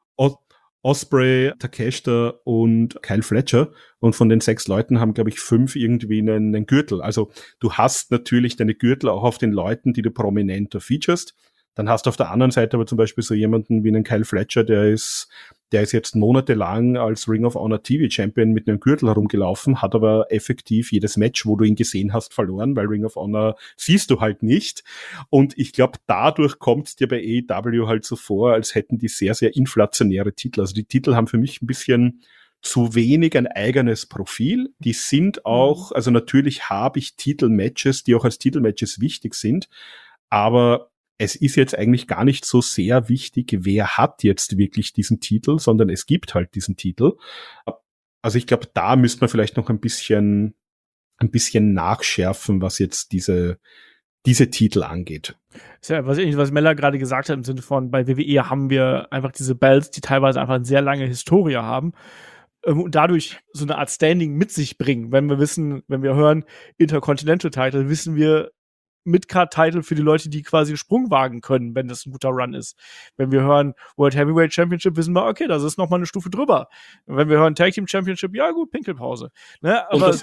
Ospreay, Takeshita und Kyle Fletcher. Und von den 6 Leuten haben, glaube ich, 5 irgendwie einen Gürtel. Also du hast natürlich deine Gürtel auch auf den Leuten, die du prominenter featurest. Dann hast du auf der anderen Seite aber zum Beispiel so jemanden wie einen Kyle Fletcher, der ist jetzt monatelang als Ring of Honor TV Champion mit einem Gürtel herumgelaufen, hat aber effektiv jedes Match, wo du ihn gesehen hast, verloren, weil Ring of Honor siehst du halt nicht. Und ich glaube, dadurch kommt es dir bei AEW halt so vor, als hätten die sehr, sehr inflationäre Titel. Also die Titel haben für mich ein bisschen zu wenig ein eigenes Profil. Die sind auch, also natürlich habe ich Titelmatches, die auch als Titelmatches wichtig sind, aber es ist jetzt eigentlich gar nicht so sehr wichtig, wer hat jetzt wirklich diesen Titel, sondern es gibt halt diesen Titel. Also ich glaube, da müsste man vielleicht noch ein bisschen nachschärfen, was jetzt diese Titel angeht. Ist ja was Mella gerade gesagt hat, im Sinne von, bei WWE haben wir einfach diese Belts, die teilweise einfach eine sehr lange Historie haben und dadurch so eine Art Standing mit sich bringen. Wenn wir hören Intercontinental Title, wissen wir, Mid-Card-Title für die Leute, die quasi einen Sprung wagen können, wenn das ein guter Run ist. Wenn wir hören World Heavyweight Championship, wissen wir, okay, das ist noch mal eine Stufe drüber. Und wenn wir hören Tag Team Championship, ja gut, Pinkelpause. Ne? Aber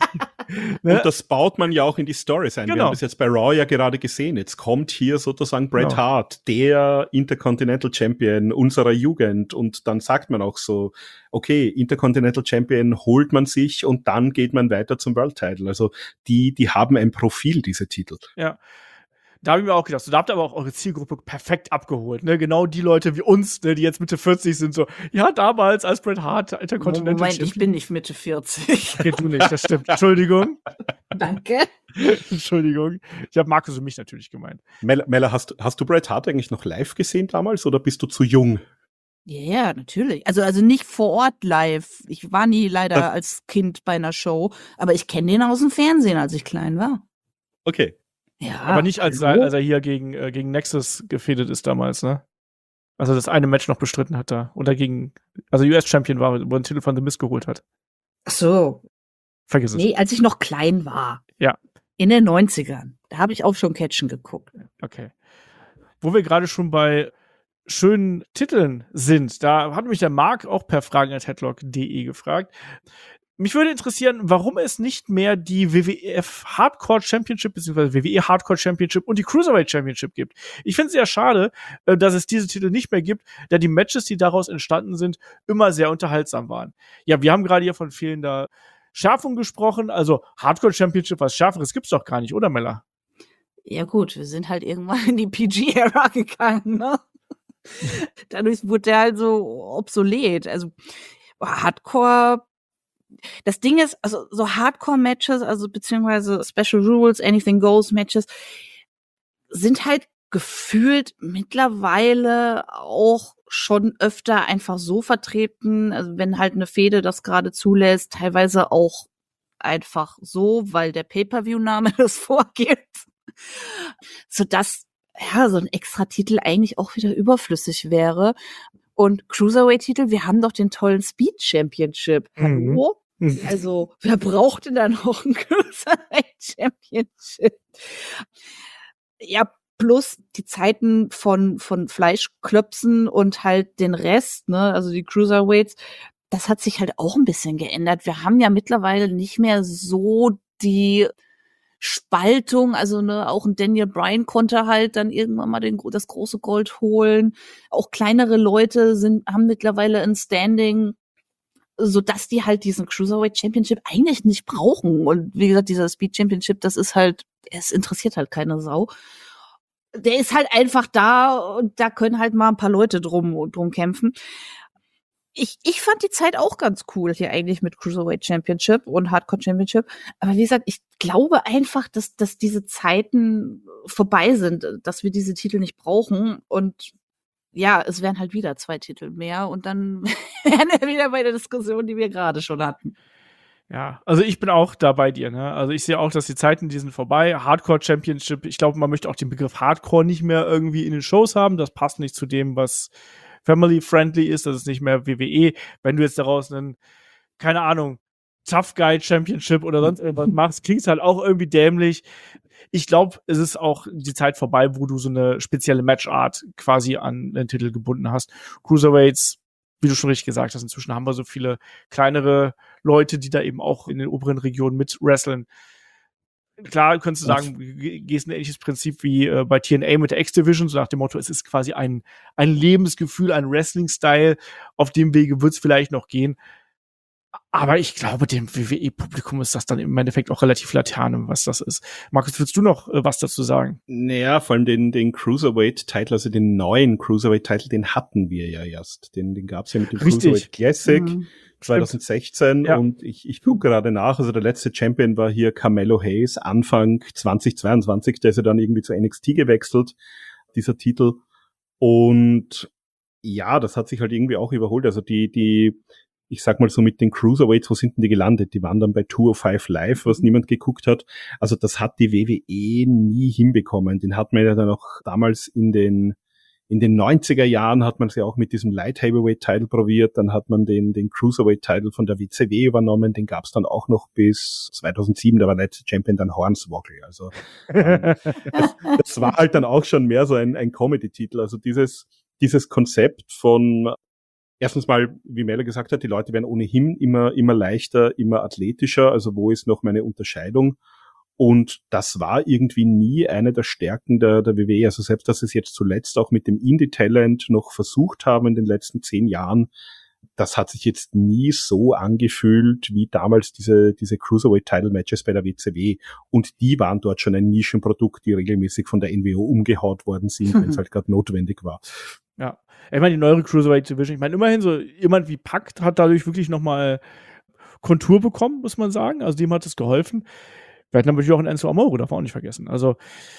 und das baut man ja auch in die Stories ein. Genau. Wir haben das jetzt bei Raw ja gerade gesehen. Jetzt kommt hier sozusagen Bret Hart, der Intercontinental Champion unserer Jugend. Und dann sagt man auch so, okay, Intercontinental Champion holt man sich und dann geht man weiter zum World Title. Also die haben ein Profil, diese Titel. Ja. Da habe ich mir auch gedacht, da habt ihr aber auch eure Zielgruppe perfekt abgeholt. Ne? Genau die Leute wie uns, ne, die jetzt Mitte 40 sind, so, ja, damals als Bret Hart Intercontinental Moment, Champion. ich bin nicht Mitte 40. Okay, du nicht, das stimmt. Entschuldigung. Danke. Entschuldigung. Ich habe Markus und mich natürlich gemeint. Mella, hast du Bret Hart eigentlich noch live gesehen damals oder bist du zu jung? Ja, natürlich. Also nicht vor Ort live. Ich war nie leider als Kind bei einer Show, aber ich kenne den aus dem Fernsehen, als ich klein war. Okay. Ja. Aber nicht, als er hier gegen Nexus gefädet ist damals, ne? Also das eine Match noch bestritten hat da. Und dagegen, also US-Champion war, wo er den Titel von The Miz geholt hat. Ach so. Vergiss es. Nee, als ich noch klein war. Ja. In den 90ern. Da habe ich auch schon Catchen geguckt. Okay. Wo wir gerade schon bei schönen Titeln sind, da hat mich der Marc auch per fragen@headlock.de gefragt. Mich würde interessieren, warum es nicht mehr die WWF Hardcore Championship bzw. WWE Hardcore Championship und die Cruiserweight Championship gibt. Ich finde es sehr schade, dass es diese Titel nicht mehr gibt, da die Matches, die daraus entstanden sind, immer sehr unterhaltsam waren. Ja, wir haben gerade hier von fehlender Schärfung gesprochen, also Hardcore Championship, was Schärferes gibt's doch gar nicht, oder Mella? Ja gut, wir sind halt irgendwann in die PG-Ära gegangen, ne? Dadurch wurde der halt so obsolet. Also Hardcore, das Ding ist, also so Hardcore-Matches, also beziehungsweise Special Rules, Anything Goes Matches, sind halt gefühlt mittlerweile auch schon öfter einfach so vertreten, also wenn halt eine Fehde das gerade zulässt, teilweise auch einfach so, weil der Pay-Per-View-Name das vorgibt, sodass ja so ein Extra-Titel eigentlich auch wieder überflüssig wäre. Und Cruiserweight-Titel, wir haben doch den tollen Speed Championship. Hallo? Also, wer braucht denn da noch einen Cruiserweight Championship? Ja, Plus die Zeiten von Fleischklöpsen und halt den Rest, ne, also die Cruiserweights, das hat sich halt auch ein bisschen geändert. Wir haben ja mittlerweile nicht mehr so die Spaltung, also ne, auch ein Daniel Bryan konnte halt dann irgendwann mal das große Gold holen. Auch kleinere Leute haben mittlerweile ein Standing, so dass die halt diesen Cruiserweight Championship eigentlich nicht brauchen. Und wie gesagt, dieser Speed Championship, das ist halt, es interessiert halt keine Sau. Der ist halt einfach da und da können halt mal ein paar Leute drum kämpfen. Ich fand die Zeit auch ganz cool hier eigentlich mit Cruiserweight Championship und Hardcore Championship. Aber wie gesagt, ich glaube einfach, dass diese Zeiten vorbei sind, dass wir diese Titel nicht brauchen. Und ja, es wären halt wieder 2 Titel mehr. Und dann wären wir wieder bei der Diskussion, die wir gerade schon hatten. Ja, also ich bin auch da bei dir, ne? Also ich sehe auch, dass die Zeiten, die sind vorbei. Hardcore Championship, ich glaube, man möchte auch den Begriff Hardcore nicht mehr irgendwie in den Shows haben. Das passt nicht zu dem, was family-friendly ist. Das ist nicht mehr WWE. Wenn du jetzt daraus einen, keine Ahnung, Tough Guy Championship oder sonst irgendwas machst, klingt es halt auch irgendwie dämlich. Ich glaube, es ist auch die Zeit vorbei, wo du so eine spezielle Matchart quasi an den Titel gebunden hast. Cruiserweights, wie du schon richtig gesagt hast, inzwischen haben wir so viele kleinere Leute, die da eben auch in den oberen Regionen mit wrestlen. Klar, könntest du sagen, gehst ein ähnliches Prinzip wie bei TNA mit der X-Division, so nach dem Motto, es ist quasi ein Lebensgefühl, ein Wrestling-Style, auf dem Wege wird es vielleicht noch gehen. Aber ich glaube, dem WWE-Publikum ist das dann im Endeffekt auch relativ Laterne, was das ist. Markus, willst du noch was dazu sagen? Naja, vor allem den Cruiserweight-Titel, also den neuen Cruiserweight-Titel, den hatten wir ja erst. Den gab's ja mit dem Cruiserweight Classic 2016. Ja. Und ich gucke gerade nach, also der letzte Champion war hier Carmelo Hayes, Anfang 2022, der ist ja dann irgendwie zu NXT gewechselt, dieser Titel. Und ja, das hat sich halt irgendwie auch überholt. Also ich sag mal so mit den Cruiserweights, wo sind denn die gelandet? Die waren dann bei 205 Live, was niemand geguckt hat. Also das hat die WWE nie hinbekommen. Den hat man ja dann auch damals in den 90er Jahren hat man es ja auch mit diesem Light Heavyweight Title probiert. Dann hat man den Cruiserweight Title von der WCW übernommen. Den gab es dann auch noch bis 2007. Da war letzte Champion dann Hornswoggle. Also das war halt dann auch schon mehr so ein Comedy-Titel. Also dieses Konzept von erstens mal, wie Melle gesagt hat, die Leute werden ohnehin immer leichter, immer athletischer. Also wo ist noch meine Unterscheidung? Und das war irgendwie nie eine der Stärken der WWE. Also selbst, dass sie es jetzt zuletzt auch mit dem Indie-Talent noch versucht haben in den letzten 10 Jahren, das hat sich jetzt nie so angefühlt wie damals diese Cruiserweight-Title-Matches bei der WCW. Und die waren dort schon ein Nischenprodukt, die regelmäßig von der NWO umgehaut worden sind, wenn es halt gerade notwendig war. Ja, ich meine, die neuere Cruiserweight Division, ich meine, immerhin so jemand wie Pakt hat dadurch wirklich nochmal Kontur bekommen, muss man sagen. Also dem hat es geholfen. Wir hatten natürlich auch einen Enzo Amore, darf man auch nicht vergessen. Also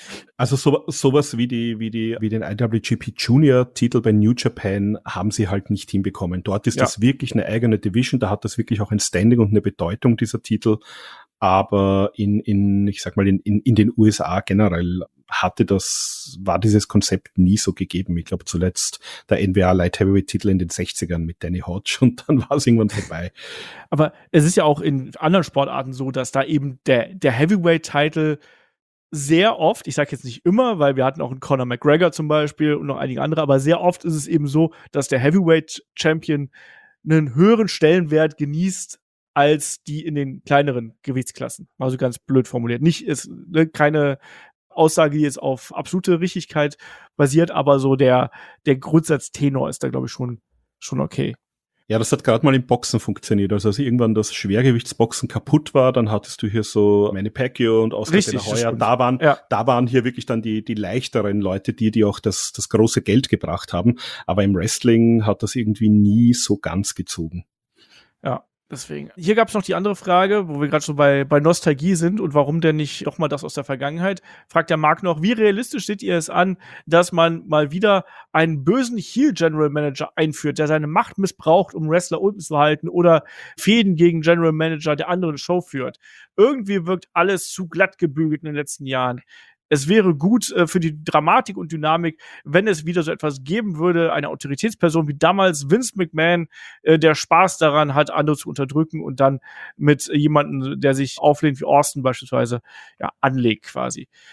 sowas wie den IWGP Junior Titel bei New Japan haben sie halt nicht hinbekommen. Dort ist das wirklich eine eigene Division, da hat das wirklich auch ein Standing und eine Bedeutung, dieser Titel. Aber in den USA generell war dieses Konzept nie so gegeben. Ich glaube zuletzt der NWA Light Heavyweight Titel in den 60ern mit Danny Hodge und dann war es irgendwann vorbei. Aber es ist ja auch in anderen Sportarten so, dass da eben der Heavyweight Title sehr oft, ich sage jetzt nicht immer, weil wir hatten auch einen Conor McGregor zum Beispiel und noch einige andere, aber sehr oft ist es eben so, dass der Heavyweight Champion einen höheren Stellenwert genießt als die in den kleineren Gewichtsklassen. Also ganz blöd formuliert. Keine Aussage, die jetzt auf absolute Richtigkeit basiert, aber so der Grundsatztenor ist da, glaube ich, schon okay. Ja, das hat gerade mal im Boxen funktioniert. Also als irgendwann das Schwergewichtsboxen kaputt war, dann hattest du hier so Manny Pacquiao und Oscar de la Hoya. Da waren hier wirklich dann die leichteren Leute, die auch das große Geld gebracht haben. Aber im Wrestling hat das irgendwie nie so ganz gezogen. Ja. Deswegen. Hier gab es noch die andere Frage, wo wir gerade schon bei Nostalgie sind und warum denn nicht noch mal das aus der Vergangenheit. Fragt der Marc noch, wie realistisch seht ihr es an, dass man mal wieder einen bösen Heel-General Manager einführt, der seine Macht missbraucht, um Wrestler unten zu halten oder Fäden gegen General Manager der anderen Show führt? Irgendwie wirkt alles zu glatt gebügelt in den letzten Jahren. Es wäre gut für die Dramatik und Dynamik, wenn es wieder so etwas geben würde, eine Autoritätsperson wie damals Vince McMahon, der Spaß daran hat, andere zu unterdrücken und dann mit jemandem, der sich auflehnt wie Austin beispielsweise, anlegt quasi.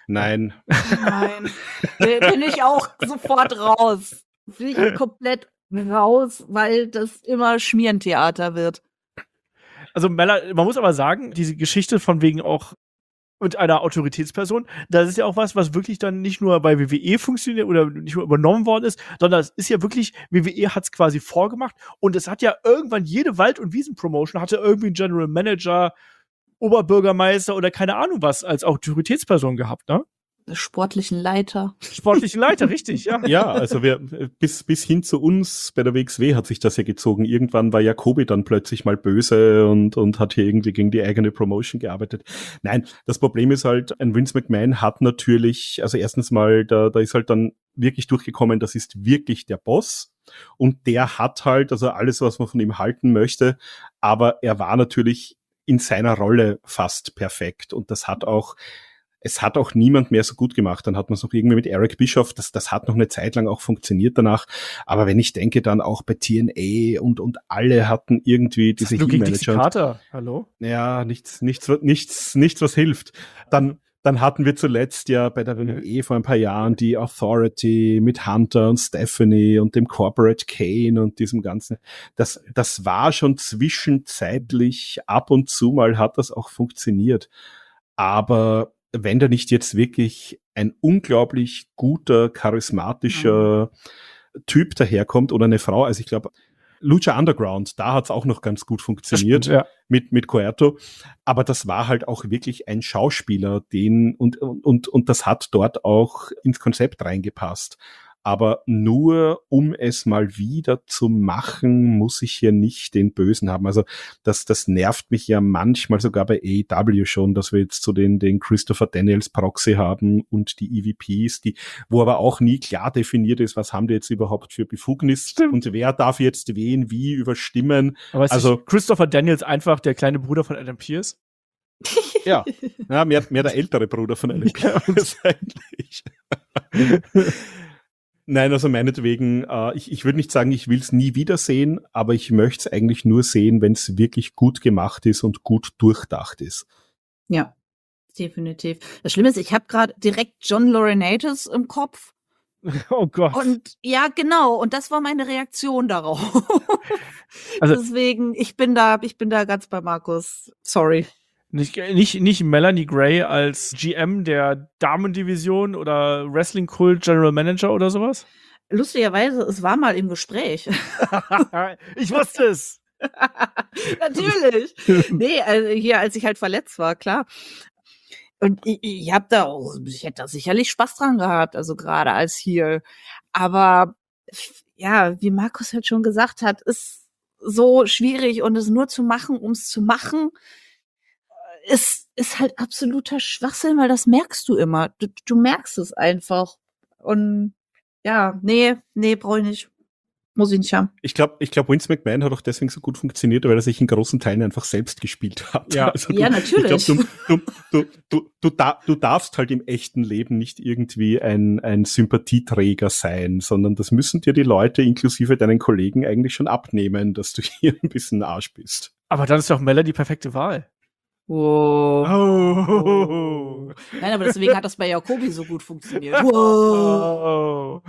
Nein. Nein. Bin ich auch sofort raus. Bin ich komplett raus, weil das immer Schmierentheater wird. Also Mella, man muss aber sagen, diese Geschichte von wegen auch mit einer Autoritätsperson, das ist ja auch was wirklich dann nicht nur bei WWE funktioniert oder nicht nur übernommen worden ist, sondern es ist ja wirklich, WWE hat es quasi vorgemacht und es hat ja irgendwann jede Wald- und Wiesen-Promotion hatte irgendwie einen General Manager, Oberbürgermeister oder keine Ahnung was als Autoritätsperson gehabt, ne? Sportlichen Leiter. Sportlichen Leiter, richtig, ja. Ja, also bis hin zu uns bei der WXW hat sich das ja gezogen. Irgendwann war Jacobi dann plötzlich mal böse und hat hier irgendwie gegen die eigene Promotion gearbeitet. Nein, das Problem ist halt, ein Vince McMahon hat natürlich, also erstens mal, da ist halt dann wirklich durchgekommen, das ist wirklich der Boss. Und der hat halt, also alles, was man von ihm halten möchte, aber er war natürlich in seiner Rolle fast perfekt. Und es hat auch niemand mehr so gut gemacht. Dann hat man es noch irgendwie mit Eric Bischoff, das hat noch eine Zeit lang auch funktioniert danach. Aber wenn ich denke, dann auch bei TNA und alle hatten irgendwie diese Heel-Manager. Carter, hallo? Ja, nichts, was hilft. Dann hatten wir zuletzt ja bei der WWE vor ein paar Jahren die Authority mit Hunter und Stephanie und dem Corporate Kane und diesem Ganzen. Das war schon zwischenzeitlich, ab und zu mal hat das auch funktioniert. Aber wenn da nicht jetzt wirklich ein unglaublich guter, charismatischer Typ daherkommt oder eine Frau, also ich glaube, Lucha Underground, da hat's auch noch ganz gut funktioniert, stimmt, ja. mit Coerto, aber das war halt auch wirklich ein Schauspieler, und das hat dort auch ins Konzept reingepasst. Aber nur um es mal wieder zu machen, muss ich hier nicht den Bösen haben. Also das nervt mich ja manchmal sogar bei AEW schon, dass wir jetzt so den Christopher Daniels Proxy haben und die EVPs, wo aber auch nie klar definiert ist, was haben die jetzt überhaupt für Befugnis. Stimmt. Und wer darf jetzt wen wie überstimmen. Aber ist also Christopher Daniels einfach der kleine Bruder von Adam Pearce? Ja, mehr der ältere Bruder von Adam Pearce eigentlich. Nein, also meinetwegen, ich würde nicht sagen, ich will es nie wieder sehen, aber ich möchte es eigentlich nur sehen, wenn es wirklich gut gemacht ist und gut durchdacht ist. Ja, definitiv. Das Schlimme ist, ich habe gerade direkt John Laurinaitis im Kopf. Oh Gott. Und ja, genau, und das war meine Reaktion darauf. Also, deswegen, ich bin da ganz bei Markus. Sorry. Nicht Melanie Gray als GM der Damendivision oder Wrestling Kult General Manager oder sowas? Lustigerweise, es war mal im Gespräch. Ich wusste es. Natürlich. Nee, also hier, als ich halt verletzt war, klar. Und ich hätte da sicherlich Spaß dran gehabt, also gerade als Heel. Aber ja, wie Markus halt schon gesagt hat, ist so schwierig und es nur zu machen, um es zu machen, ist halt absoluter Schwachsinn, weil das merkst du immer. Du merkst es einfach. Und ja, nee, brauche ich nicht. Muss ich nicht haben. Ich glaube, Vince McMahon hat auch deswegen so gut funktioniert, weil er sich in großen Teilen einfach selbst gespielt hat. Ja, also ja natürlich. Ich glaub, du darfst halt im echten Leben nicht irgendwie ein Sympathieträger sein, sondern das müssen dir die Leute inklusive deinen Kollegen eigentlich schon abnehmen, dass du hier ein bisschen Arsch bist. Aber dann ist doch Mella die perfekte Wahl. Wow. Oh. Nein, aber deswegen hat das bei Jacobi so gut funktioniert. Wow.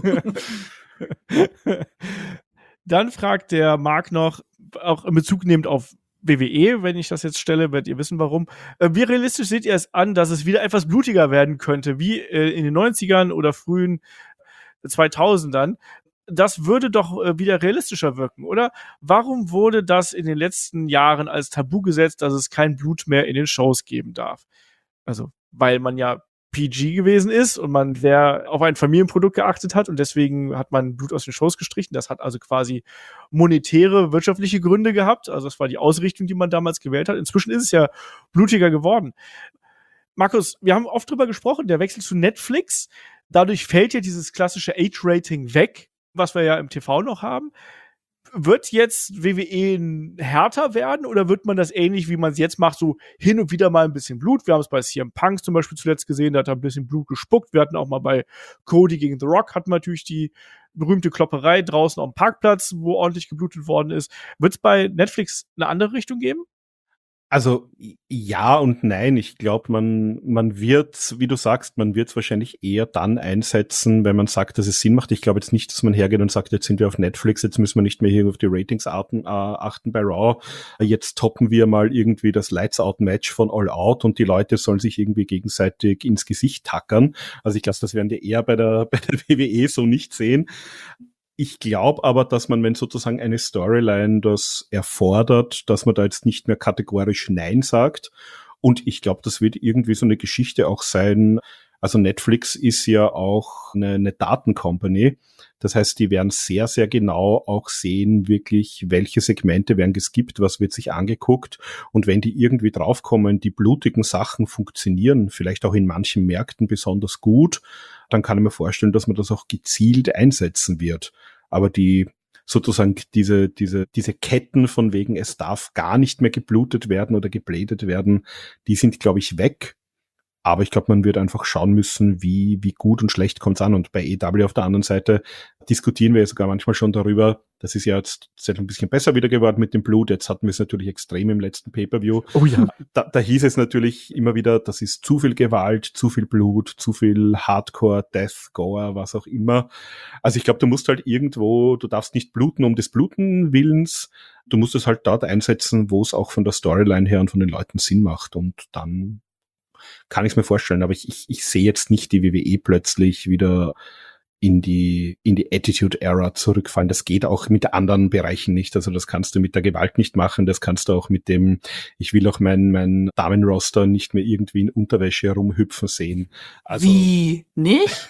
Dann fragt der Marc noch, auch in Bezug nehmend auf WWE, wenn ich das jetzt stelle, werdet ihr wissen, warum. Wie realistisch seht ihr es an, dass es wieder etwas blutiger werden könnte, wie in den 90ern oder frühen 2000ern? Das würde doch wieder realistischer wirken, oder? Warum wurde das in den letzten Jahren als Tabu gesetzt, dass es kein Blut mehr in den Shows geben darf? Also, weil man ja PG gewesen ist und man sehr auf ein Familienprodukt geachtet hat und deswegen hat man Blut aus den Shows gestrichen. Das hat also quasi monetäre, wirtschaftliche Gründe gehabt. Also das war die Ausrichtung, die man damals gewählt hat. Inzwischen ist es ja blutiger geworden. Markus, wir haben oft drüber gesprochen, der Wechsel zu Netflix. Dadurch fällt ja dieses klassische Age-Rating weg, was wir ja im TV noch haben. Wird jetzt WWE härter werden oder wird man das ähnlich, wie man es jetzt macht, so hin und wieder mal ein bisschen Blut? Wir haben es bei CM Punk zum Beispiel zuletzt gesehen, da hat er ein bisschen Blut gespuckt. Wir hatten auch mal bei Cody gegen The Rock, hatten wir natürlich die berühmte Klopperei draußen am Parkplatz, wo ordentlich geblutet worden ist. Wird es bei Netflix eine andere Richtung geben? Also ja und nein. Ich glaube, man wird, wie du sagst, man wird es wahrscheinlich eher dann einsetzen, wenn man sagt, dass es Sinn macht. Ich glaube jetzt nicht, dass man hergeht und sagt, jetzt sind wir auf Netflix, jetzt müssen wir nicht mehr hier auf die Ratings achten bei Raw. Jetzt toppen wir mal irgendwie das Lights-Out-Match von All Out und die Leute sollen sich irgendwie gegenseitig ins Gesicht tackern. Also ich glaube, das werden wir eher bei der WWE so nicht sehen. Ich glaube aber, dass man, wenn sozusagen eine Storyline das erfordert, dass man da jetzt nicht mehr kategorisch Nein sagt. Und ich glaube, das wird irgendwie so eine Geschichte auch sein. Also Netflix ist ja auch eine Datencompany. Das heißt, die werden sehr, sehr genau auch sehen, wirklich, welche Segmente werden geskippt, was wird sich angeguckt. Und wenn die irgendwie draufkommen, die blutigen Sachen funktionieren, vielleicht auch in manchen Märkten besonders gut, dann kann ich mir vorstellen, dass man das auch gezielt einsetzen wird. Aber die sozusagen diese Ketten von wegen, es darf gar nicht mehr geblutet werden oder geblädet werden, die sind, glaube ich, weg. Aber ich glaube, man wird einfach schauen müssen, wie gut und schlecht kommt's an. Und bei EW auf der anderen Seite diskutieren wir ja sogar manchmal schon darüber, das ist ja jetzt ein bisschen besser wieder geworden mit dem Blut. Jetzt hatten wir es natürlich extrem im letzten Pay-Per-View. Oh ja. Da hieß es natürlich immer wieder, das ist zu viel Gewalt, zu viel Blut, zu viel Hardcore, Death, Gore, was auch immer. Also ich glaube, du musst halt irgendwo, du darfst nicht bluten um des Bluten Willens. Du musst es halt dort einsetzen, wo es auch von der Storyline her und von den Leuten Sinn macht. Und dann kann ich es mir vorstellen, aber ich sehe jetzt nicht die WWE plötzlich wieder in die Attitude-Era zurückfallen. Das geht auch mit anderen Bereichen nicht. Also das kannst du mit der Gewalt nicht machen. Das kannst du auch mit dem, ich will auch mein Damenroster nicht mehr irgendwie in Unterwäsche herumhüpfen sehen. Also, Wie? Nicht?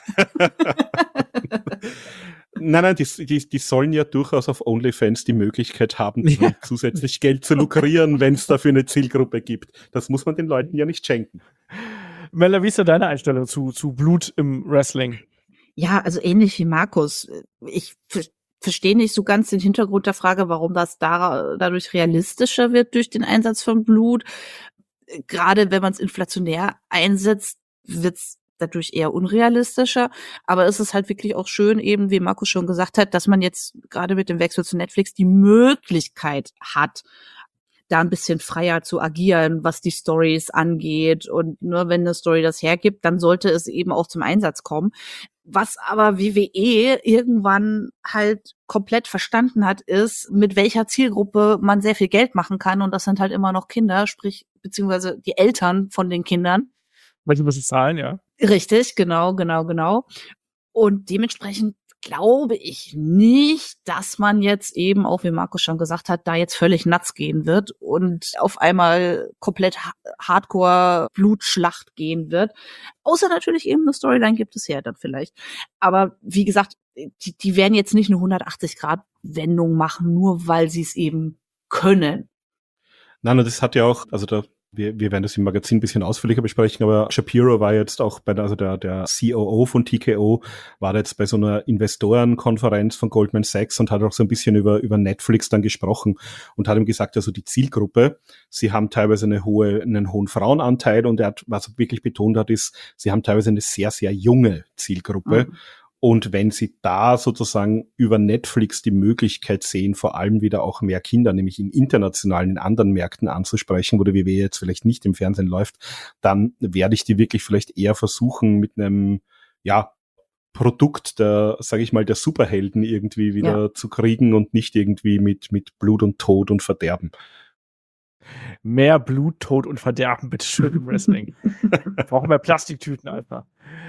Nein, die sollen ja durchaus auf OnlyFans die Möglichkeit haben, zusätzlich Geld zu lukrieren, wenn es dafür eine Zielgruppe gibt. Das muss man den Leuten ja nicht schenken. Mella, wie ist da deine Einstellung zu Blut im Wrestling? Ja, also ähnlich wie Markus. Ich verstehe nicht so ganz den Hintergrund der Frage, warum das dadurch realistischer wird durch den Einsatz von Blut. Gerade wenn man es inflationär einsetzt, wird's dadurch eher unrealistischer. Aber es ist halt wirklich auch schön, eben wie Markus schon gesagt hat, dass man jetzt gerade mit dem Wechsel zu Netflix die Möglichkeit hat, da ein bisschen freier zu agieren, was die Stories angeht. Und nur wenn eine Story das hergibt, dann sollte es eben auch zum Einsatz kommen. Was aber WWE irgendwann halt komplett verstanden hat, ist, mit welcher Zielgruppe man sehr viel Geld machen kann. Und das sind halt immer noch Kinder, sprich, beziehungsweise die Eltern von den Kindern. Weil die müssen zahlen, ja. Richtig, genau. Und dementsprechend glaube ich nicht, dass man jetzt eben, auch wie Markus schon gesagt hat, da jetzt völlig nuts gehen wird und auf einmal komplett Hardcore-Blutschlacht gehen wird. Außer natürlich eben eine Storyline gibt es ja dann vielleicht. Aber wie gesagt, die werden jetzt nicht eine 180-Grad-Wendung machen, nur weil sie es eben können. Nein, und das hat ja auch, also wir werden das im Magazin ein bisschen ausführlicher besprechen, aber Shapiro war jetzt auch der COO von TKO, war jetzt bei so einer Investorenkonferenz von Goldman Sachs und hat auch so ein bisschen über Netflix dann gesprochen und hat ihm gesagt, also die Zielgruppe, sie haben teilweise einen hohen Frauenanteil und was er wirklich betont hat, ist, sie haben teilweise eine sehr, sehr junge Zielgruppe. Mhm. Und wenn sie da sozusagen über Netflix die Möglichkeit sehen, vor allem wieder auch mehr Kinder, nämlich im internationalen, in anderen Märkten anzusprechen, wo der WWE jetzt vielleicht nicht im Fernsehen läuft, dann werde ich die wirklich vielleicht eher versuchen, mit einem, Produkt der, sage ich mal, der Superhelden irgendwie wieder zu kriegen und nicht irgendwie mit Blut und Tod und Verderben. Mehr Blut, Tod und Verderben, bitteschön im Wrestling. Brauchen wir Plastiktüten, Alter.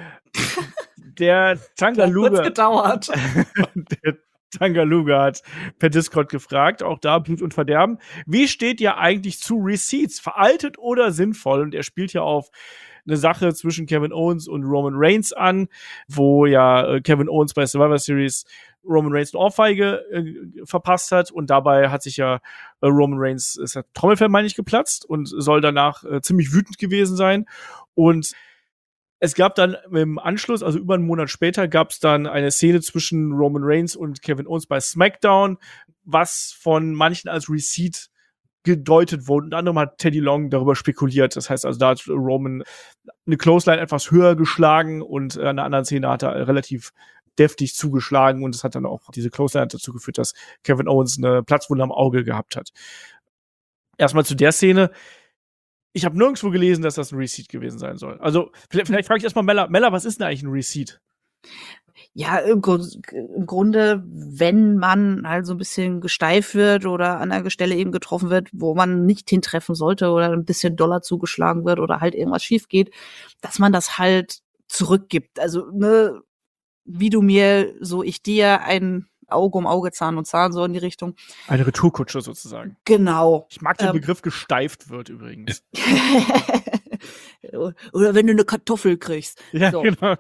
Der Tangaluga. Gedauert. Der Tangaluga hat per Discord gefragt, auch da Blut und Verderben. Wie steht ihr eigentlich zu Receipts? Veraltet oder sinnvoll? Und er spielt ja auf eine Sache zwischen Kevin Owens und Roman Reigns an, wo ja Kevin Owens bei Survivor Series Roman Reigns eine Ohrfeige verpasst hat und dabei hat sich ja Roman Reigns, ist der Trommelfell, meine ich, geplatzt und soll danach ziemlich wütend gewesen sein. Und es gab dann im Anschluss, also über einen Monat später, gab es dann eine Szene zwischen Roman Reigns und Kevin Owens bei SmackDown, was von manchen als Receipt gedeutet wurde. Unter anderem hat Teddy Long darüber spekuliert. Das heißt also, da hat Roman eine Clothesline etwas höher geschlagen und in einer anderen Szene hat er relativ deftig zugeschlagen und es hat dann auch diese Clothesline dazu geführt, dass Kevin Owens eine Platzwunde am Auge gehabt hat. Erstmal zu der Szene. ich habe nirgendwo gelesen, dass das ein Receipt gewesen sein soll. Also, vielleicht frage ich erstmal Mella. Mella, was ist denn eigentlich ein Receipt? Ja, im Grunde, wenn man halt so ein bisschen gesteift wird oder an einer Stelle eben getroffen wird, wo man nicht hintreffen sollte oder ein bisschen doller zugeschlagen wird oder halt irgendwas schief geht, dass man das halt zurückgibt. Also, ne, wie du mir, so ich dir, ein Auge um Auge, Zahn um Zahn, so in die Richtung. Eine Retourkutsche sozusagen. Genau. Ich mag den Begriff gesteift wird übrigens. Oder wenn du eine Kartoffel kriegst. Ja, so. genau.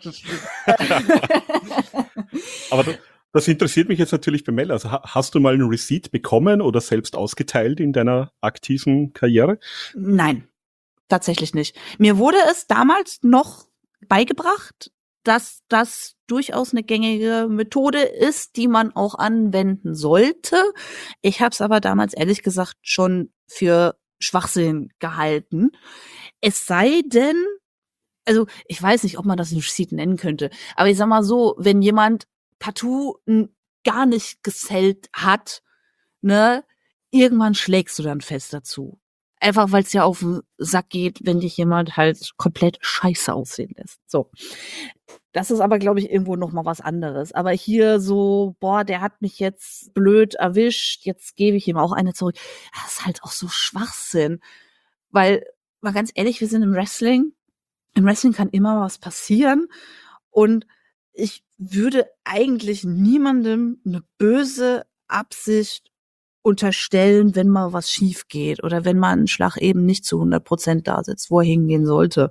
Aber das interessiert mich jetzt natürlich bei Mel. Also hast du mal einen Receipt bekommen oder selbst ausgeteilt in deiner aktiven Karriere? Nein, tatsächlich nicht. Mir wurde es damals noch beigebracht, dass das durchaus eine gängige Methode ist, die man auch anwenden sollte. Ich habe es aber damals ehrlich gesagt schon für Schwachsinn gehalten. Es sei denn, also ich weiß nicht, ob man das ein Receipt nennen könnte, aber ich sag mal so, wenn jemand partout gar nicht gesellt hat, ne, irgendwann schlägst du dann fest dazu. Einfach, weil es ja auf den Sack geht, wenn dich jemand halt komplett scheiße aussehen lässt. So. Das ist aber, glaube ich, irgendwo noch mal was anderes. Aber hier so, boah, der hat mich jetzt blöd erwischt, jetzt gebe ich ihm auch eine zurück. Das ist halt auch so Schwachsinn. Weil, mal ganz ehrlich, wir sind im Wrestling. Im Wrestling kann immer was passieren. Und ich würde eigentlich niemandem eine böse Absicht unterstellen, wenn mal was schief geht oder wenn mal ein Schlag eben nicht zu 100% da sitzt, wo er hingehen sollte.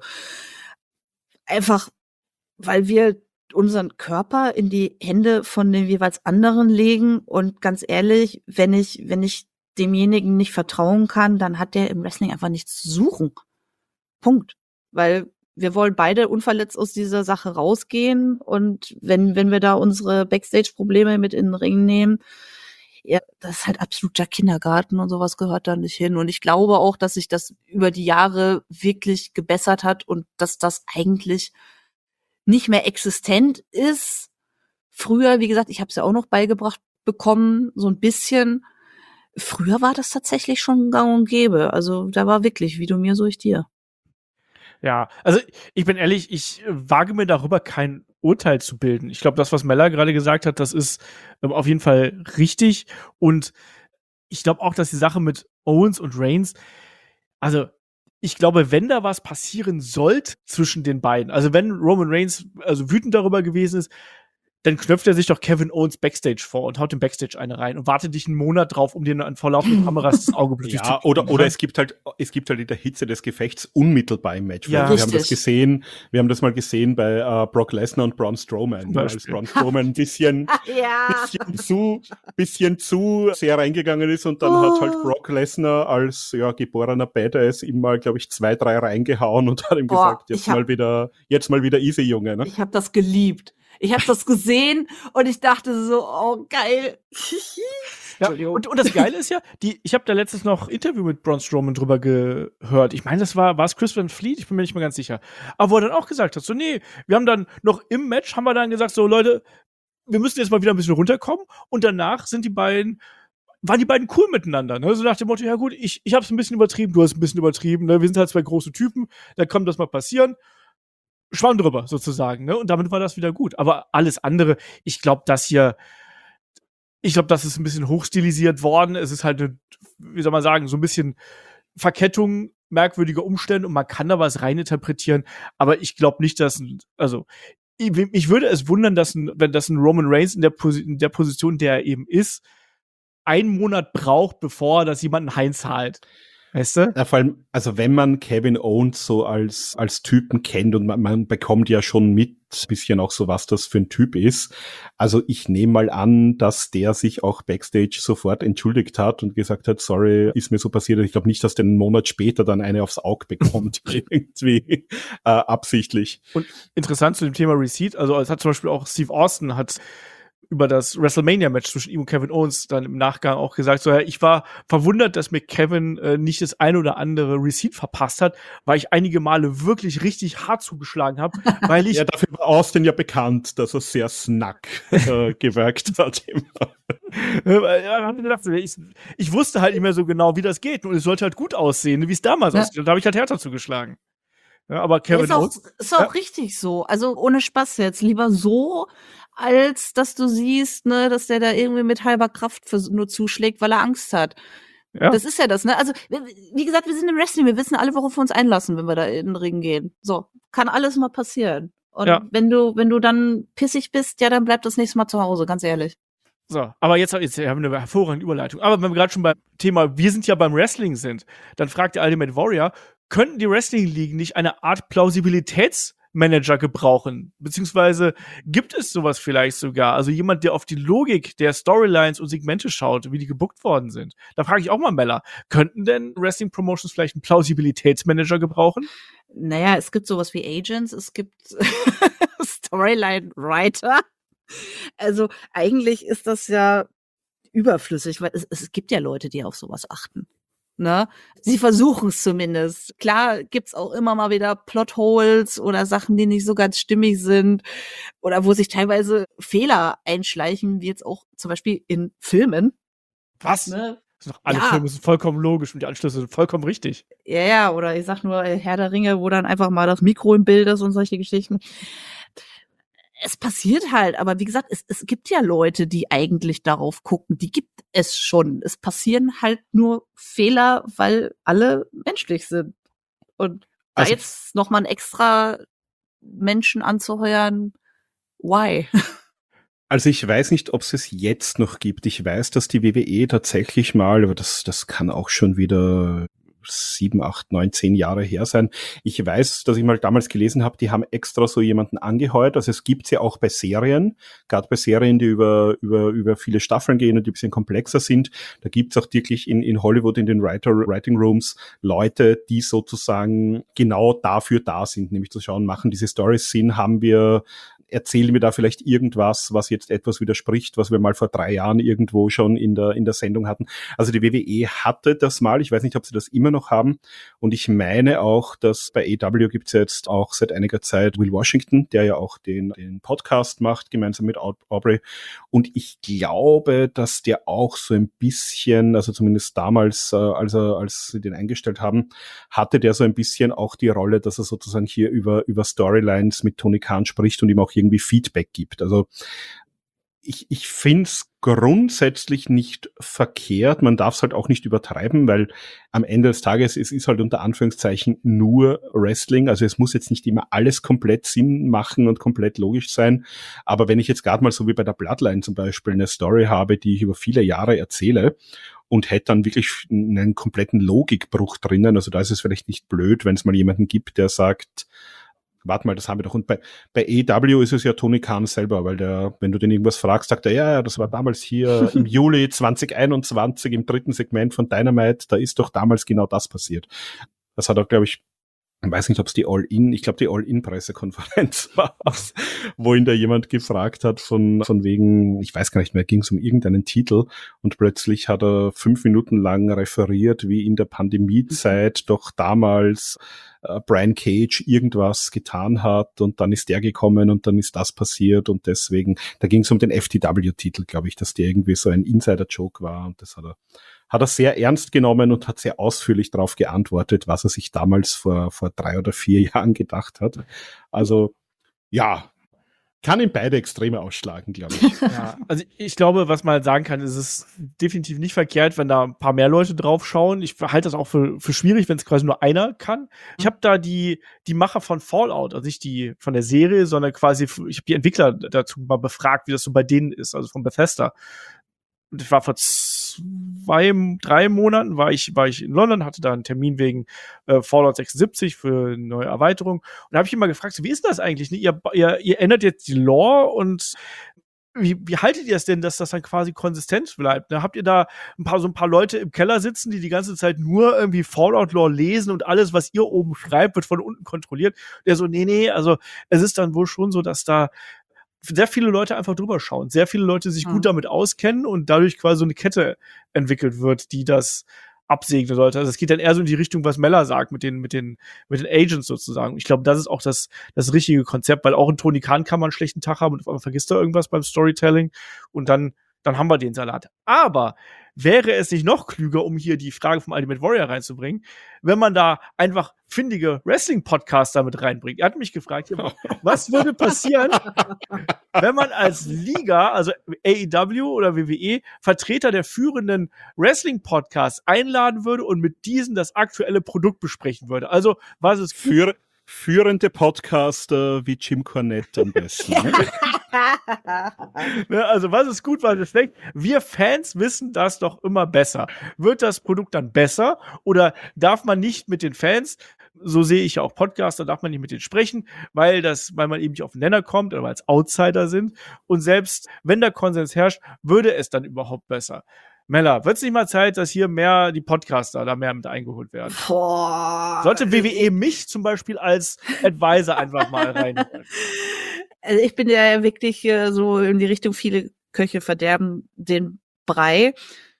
Einfach, weil wir unseren Körper in die Hände von den jeweils anderen legen und ganz ehrlich, wenn ich demjenigen nicht vertrauen kann, dann hat der im Wrestling einfach nichts zu suchen. Punkt. Weil wir wollen beide unverletzt aus dieser Sache rausgehen und wenn wir da unsere Backstage-Probleme mit in den Ring nehmen, ja, das ist halt absoluter Kindergarten und sowas gehört da nicht hin. Und ich glaube auch, dass sich das über die Jahre wirklich gebessert hat und dass das eigentlich nicht mehr existent ist. Früher, wie gesagt, ich habe es ja auch noch beigebracht bekommen, so ein bisschen. Früher war das tatsächlich schon gang und gäbe. Also da war wirklich, wie du mir, so ich dir. Ja, also ich bin ehrlich, ich wage mir darüber kein Urteil zu bilden. Ich glaube, das, was Mella gerade gesagt hat, das ist auf jeden Fall richtig. Und ich glaube auch, dass die Sache mit Owens und Reigns, also ich glaube, wenn da was passieren sollte zwischen den beiden, also wenn Roman Reigns also wütend darüber gewesen ist, dann knöpft er sich doch Kevin Owens Backstage vor und haut dem Backstage eine rein und wartet dich einen Monat drauf, um dir vor laufenden Kameras das Auge blutig zu Ja, oder es gibt halt in der Hitze des Gefechts unmittelbar im Match. Ja, wir haben das gesehen, mal gesehen bei Brock Lesnar und Braun Strowman, als Braun Strowman ein bisschen zu sehr reingegangen ist und dann hat halt Brock Lesnar als geborener Badass ihm mal, glaube ich, 2, 3 reingehauen und hat ihm gesagt, jetzt mal wieder easy, Junge. Ne? Ich habe das geliebt. Ich habe das gesehen und ich dachte so, oh geil. Ja, und das Geile ist ja, ich habe da letztens noch ein Interview mit Braun Strowman drüber gehört. Ich meine, das war es Chris Van Fleet? Ich bin mir nicht mehr ganz sicher. Aber wo er dann auch gesagt hat, so wir haben dann noch im Match, haben wir dann gesagt, so Leute, wir müssen jetzt mal wieder ein bisschen runterkommen und danach waren die beiden cool miteinander, ne? So nach dem Motto, ja gut, ich hab's ein bisschen übertrieben, du hast ein bisschen übertrieben, ne? Wir sind halt 2 große Typen, da kann das mal passieren. Schwamm drüber, sozusagen, ne? Und damit war das wieder gut. Aber alles andere, ich glaube, das ist ein bisschen hochstilisiert worden. Es ist halt wie soll man sagen, so ein bisschen Verkettung merkwürdiger Umstände und man kann da was reininterpretieren. Aber ich glaube nicht, dass ich würde es wundern, wenn das ein Roman Reigns in der Position, der er eben ist, 1 Monat braucht, bevor das jemanden heimzahlt. Weißt du? Ja, vor allem, also wenn man Kevin Owens so als Typen kennt und man bekommt ja schon mit bisschen auch so, was das für ein Typ ist. Also ich nehme mal an, dass der sich auch Backstage sofort entschuldigt hat und gesagt hat, sorry, ist mir so passiert. Ich glaube nicht, dass der einen Monat später dann eine aufs Auge bekommt, irgendwie absichtlich. Und interessant zu dem Thema Receipt, also es hat zum Beispiel auch Steve Austin über das WrestleMania-Match zwischen ihm und Kevin Owens dann im Nachgang auch gesagt, so, ja, ich war verwundert, dass mir Kevin nicht das ein oder andere Receipt verpasst hat, weil ich einige Male wirklich richtig hart zugeschlagen habe, weil ich Ja, dafür war Austin ja bekannt, dass er sehr snack gewirkt hat. ich wusste halt nicht mehr so genau, wie das geht. Und es sollte halt gut aussehen, wie es damals aussieht. Und da habe ich halt härter zugeschlagen. Ja, aber Kevin Owens ist auch richtig so. Also ohne Spaß jetzt. Lieber so, als dass du siehst, ne, dass der da irgendwie mit halber Kraft nur zuschlägt, weil er Angst hat. Ja. Das ist ja das, ne? Also, wie gesagt, wir sind im Wrestling, wir wissen alle, worauf wir uns einlassen, wenn wir da in den Ring gehen. So, kann alles mal passieren. Und wenn du dann pissig bist, ja, dann bleib das nächste Mal zu Hause, ganz ehrlich. So, aber jetzt haben wir eine hervorragende Überleitung. Aber wenn wir gerade schon beim Thema wir sind ja beim Wrestling sind, dann fragt der Ultimate Warrior, könnten die Wrestling-Ligen nicht eine Art Plausibilitätsmanager gebrauchen? Beziehungsweise gibt es sowas vielleicht sogar? Also jemand, der auf die Logik der Storylines und Segmente schaut, wie die gebuckt worden sind. Da frage ich auch mal Mella, könnten denn Wrestling-Promotions vielleicht einen Plausibilitätsmanager gebrauchen? Naja, es gibt sowas wie Agents, es gibt Storyline-Writer. Also eigentlich ist das ja überflüssig, weil es gibt ja Leute, die auf sowas achten. Ne? Sie versuchen es zumindest. Klar gibt's auch immer mal wieder Plotholes oder Sachen, die nicht so ganz stimmig sind oder wo sich teilweise Fehler einschleichen, wie jetzt auch zum Beispiel in Filmen. Was? Ne? Alle Filme sind vollkommen logisch und die Anschlüsse sind vollkommen richtig. Ja, oder ich sag nur Herr der Ringe, wo dann einfach mal das Mikro im Bild ist und solche Geschichten. Es passiert halt, aber wie gesagt, es gibt ja Leute, die eigentlich darauf gucken, die gibt es schon. Es passieren halt nur Fehler, weil alle menschlich sind. Und da jetzt noch mal einen extra Menschen anzuheuern, why? Also ich weiß nicht, ob es jetzt noch gibt. Ich weiß, dass die WWE tatsächlich mal, aber das kann auch schon wieder 7, 8, 9, 10 Jahre her sein. Ich weiß, dass ich mal damals gelesen habe, die haben extra so jemanden angeheuert. Also es gibt's ja auch bei Serien, gerade bei Serien, die über viele Staffeln gehen und die ein bisschen komplexer sind. Da gibt's auch wirklich in Hollywood in den Writing Rooms Leute, die sozusagen genau dafür da sind, nämlich zu schauen, machen diese Storys Sinn, erzählen wir da vielleicht irgendwas, was jetzt etwas widerspricht, was wir mal vor 3 Jahren irgendwo schon in der Sendung hatten. Also die WWE hatte das mal, ich weiß nicht, ob sie das immer noch haben. Und ich meine auch, dass bei AEW gibt es jetzt auch seit einiger Zeit Will Washington, der ja auch den Podcast macht, gemeinsam mit Aubrey. Und ich glaube, dass der auch so ein bisschen, also zumindest damals, als sie den eingestellt haben, hatte der so ein bisschen auch die Rolle, dass er sozusagen hier über Storylines mit Tony Khan spricht und ihm auch irgendwie Feedback gibt. Also ich finde es grundsätzlich nicht verkehrt. Man darf es halt auch nicht übertreiben, weil am Ende des Tages, es ist halt unter Anführungszeichen nur Wrestling. Also es muss jetzt nicht immer alles komplett Sinn machen und komplett logisch sein. Aber wenn ich jetzt gerade mal so wie bei der Bloodline zum Beispiel eine Story habe, die ich über viele Jahre erzähle und hätte dann wirklich einen kompletten Logikbruch drinnen, also da ist es vielleicht nicht blöd, wenn es mal jemanden gibt, der sagt, warte mal, das haben wir doch. Und bei AEW ist es ja Tony Khan selber, weil wenn du den irgendwas fragst, sagt er, ja, das war damals hier im Juli 2021 im 3. Segment von Dynamite, da ist doch damals genau das passiert. Das hat auch, glaube ich weiß nicht, ob es die All-In-Pressekonferenz war, wo ihn da jemand gefragt hat von wegen, ich weiß gar nicht mehr, ging es um irgendeinen Titel und plötzlich hat er 5 Minuten lang referiert, wie in der Pandemiezeit doch damals Brian Cage irgendwas getan hat und dann ist der gekommen und dann ist das passiert und deswegen, da ging es um den FTW-Titel, glaube ich, dass der irgendwie so ein Insider-Joke war und das hat er sehr ernst genommen und hat sehr ausführlich darauf geantwortet, was er sich damals vor 3 oder 4 Jahren gedacht hat. Also, ja, kann in beide Extreme ausschlagen, glaube ich. Ja, also ich glaube, was man halt sagen kann, ist es definitiv nicht verkehrt, wenn da ein paar mehr Leute drauf schauen. Ich halte das auch für schwierig, wenn es quasi nur einer kann. Ich habe da die Macher von Fallout, also nicht die von der Serie, sondern quasi, ich habe die Entwickler dazu mal befragt, wie das so bei denen ist, also von Bethesda. Und ich war vor 2, 3 Monaten war ich in London, hatte da einen Termin wegen Fallout 76 für eine neue Erweiterung. Und da habe ich ihn mal gefragt, so, wie ist das eigentlich? Ne? Ihr ändert jetzt die Lore und wie haltet ihr es denn, dass das dann quasi konsistent bleibt? Ne? Habt ihr da so ein paar Leute im Keller sitzen, die Ganze Zeit nur irgendwie Fallout-Lore lesen und alles, was ihr oben schreibt, wird von unten kontrolliert? Der so, nee, also es ist dann wohl schon so, dass da sehr viele Leute einfach drüber schauen. Sehr viele Leute sich gut damit auskennen und dadurch quasi so eine Kette entwickelt wird, die das absegnen sollte. Also es geht dann eher so in die Richtung, was Mella sagt, mit den Agents sozusagen. Ich glaube, das ist auch das richtige Konzept, weil auch ein Tony Khan kann man einen schlechten Tag haben und auf einmal vergisst er irgendwas beim Storytelling und dann haben wir den Salat. Aber wäre es nicht noch klüger, um hier die Frage vom Ultimate Warrior reinzubringen, wenn man da einfach findige Wrestling-Podcaster mit reinbringt? Er hat mich gefragt, was würde passieren, wenn man als Liga, also AEW oder WWE, Vertreter der führenden Wrestling-Podcasts einladen würde und mit diesen das aktuelle Produkt besprechen würde? Also, was ist führende Podcaster wie Jim Cornette am besten. Ne, also was ist gut, was ist schlecht? Wir Fans wissen das doch immer besser. Wird das Produkt dann besser oder darf man nicht mit den Fans, so sehe ich ja auch Podcaster, darf man nicht mit denen sprechen, weil man eben nicht auf den Nenner kommt oder weil es Outsider sind und selbst wenn der Konsens herrscht, würde es dann überhaupt besser? Mella, wird es nicht mal Zeit, dass hier mehr die Podcaster da mehr mit eingeholt werden? Boah. Sollte WWE mich zum Beispiel als Advisor einfach mal reinholen? Also ich bin ja wirklich so in die Richtung, viele Köche verderben den Brei.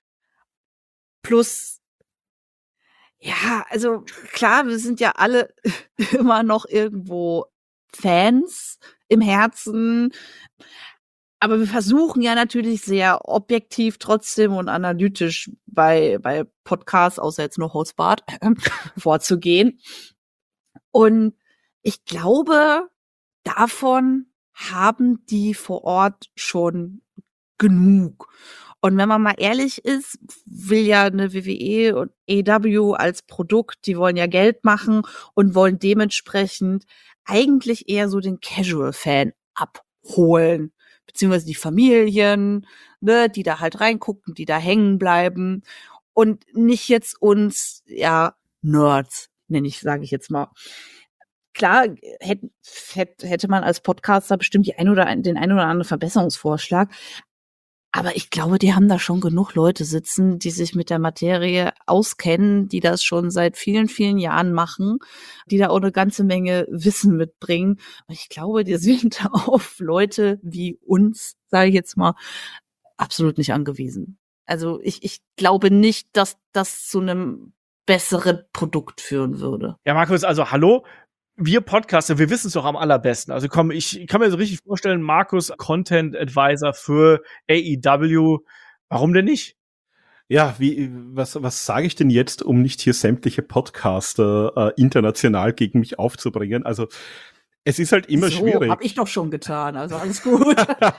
Plus, ja, also klar, wir sind ja alle immer noch irgendwo Fans im Herzen. Aber wir versuchen ja natürlich sehr objektiv trotzdem und analytisch bei Podcasts, außer jetzt nur Hostbart, vorzugehen. Und ich glaube, davon haben die vor Ort schon genug. Und wenn man mal ehrlich ist, will ja eine WWE und AEW als Produkt, die wollen ja Geld machen und wollen dementsprechend eigentlich eher so den Casual-Fan abholen. Beziehungsweise die Familien, ne, die da halt reingucken, die da hängen bleiben und nicht jetzt uns, ja, Nerds, sage ich jetzt mal. Klar, hätte man als Podcaster bestimmt den ein oder anderen Verbesserungsvorschlag, aber ich glaube, die haben da schon genug Leute sitzen, die sich mit der Materie auskennen, die das schon seit vielen, vielen Jahren machen, die da auch eine ganze Menge Wissen mitbringen. Und ich glaube, die sind auf Leute wie uns, sage ich jetzt mal, absolut nicht angewiesen. Also ich glaube nicht, dass das zu einem besseren Produkt führen würde. Ja, Markus, also hallo? Wir Podcaster, wir wissen es doch am allerbesten. Also komm, ich kann mir so richtig vorstellen, Markus, Content Advisor für AEW. Warum denn nicht? Ja, was sage ich denn jetzt, um nicht hier sämtliche Podcaster international gegen mich aufzubringen? Also es ist halt immer schwierig. Hab ich doch schon getan, also alles gut.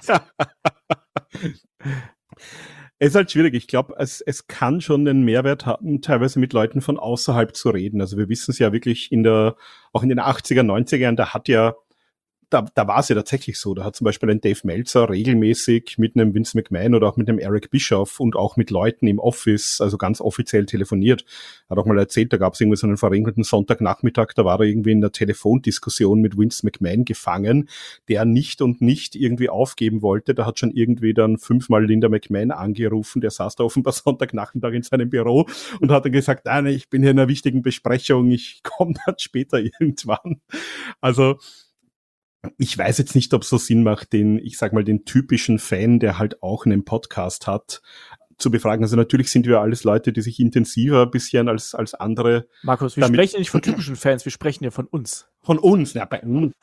Es ist halt schwierig. Ich glaube, es kann schon einen Mehrwert haben, teilweise mit Leuten von außerhalb zu reden. Also wir wissen es ja wirklich auch in den 80er, 90er Jahren, da war es ja tatsächlich so. Da hat zum Beispiel ein Dave Meltzer regelmäßig mit einem Vince McMahon oder auch mit einem Eric Bischoff und auch mit Leuten im Office, also ganz offiziell telefoniert. Hat auch mal erzählt, da gab es irgendwie so einen verregneten Sonntagnachmittag, da war er irgendwie in einer Telefondiskussion mit Vince McMahon gefangen, der nicht irgendwie aufgeben wollte. Da hat schon irgendwie dann 5-mal Linda McMahon angerufen, der saß da offenbar Sonntagnachmittag in seinem Büro und hat dann gesagt, nein, ich bin hier in einer wichtigen Besprechung, ich komme dann später irgendwann. Also ich weiß jetzt nicht, ob es so Sinn macht, den typischen Fan, der halt auch einen Podcast hat, zu befragen. Also natürlich sind wir alles Leute, die sich intensiver ein bisschen als andere. Markus, wir sprechen ja nicht von typischen Fans, wir sprechen ja von uns. Von uns, ja, bei uns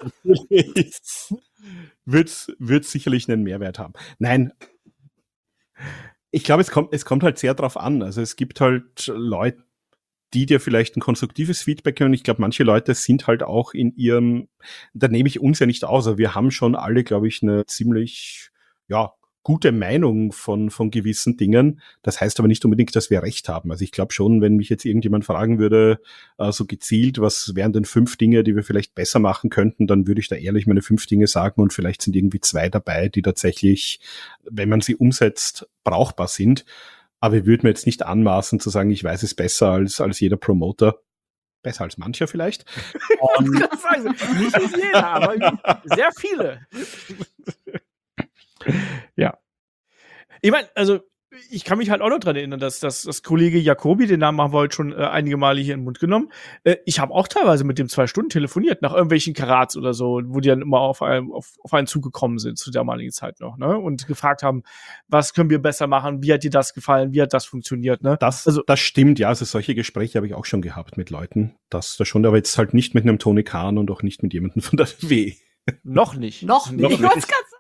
wird's sicherlich einen Mehrwert haben. Nein, ich glaube, es kommt halt sehr drauf an. Also es gibt halt Leute, die dir vielleicht ein konstruktives Feedback geben. Ich glaube, manche Leute sind halt auch da nehme ich uns ja nicht aus, aber wir haben schon alle, glaube ich, eine ziemlich, gute Meinung von gewissen Dingen. Das heißt aber nicht unbedingt, dass wir recht haben. Also ich glaube schon, wenn mich jetzt irgendjemand fragen würde, so gezielt, was wären denn 5 Dinge, die wir vielleicht besser machen könnten, dann würde ich da ehrlich meine 5 Dinge sagen und vielleicht sind irgendwie 2 dabei, die tatsächlich, wenn man sie umsetzt, brauchbar sind. Aber ich würde mir jetzt nicht anmaßen zu sagen, ich weiß es besser als jeder Promoter. Besser als mancher vielleicht. Nicht jeder, aber sehr viele. Ja. Ich meine, also Ich kann mich halt auch noch dran erinnern, dass das Kollege Jacobi, den Namen haben wir heute schon einige Male hier in den Mund genommen, ich habe auch teilweise mit dem 2 Stunden telefoniert, nach irgendwelchen Karats oder so, wo die dann immer auf einen zugekommen sind, zu der damaligen Zeit noch, ne? Und gefragt haben, was können wir besser machen, wie hat dir das gefallen, wie hat das funktioniert, ne? Das stimmt, ja, also solche Gespräche habe ich auch schon gehabt mit Leuten, das schon, aber jetzt halt nicht mit einem Tony Khan und auch nicht mit jemandem von der WWE. Noch nicht. Noch nicht. Ich wollte es gerade sagen.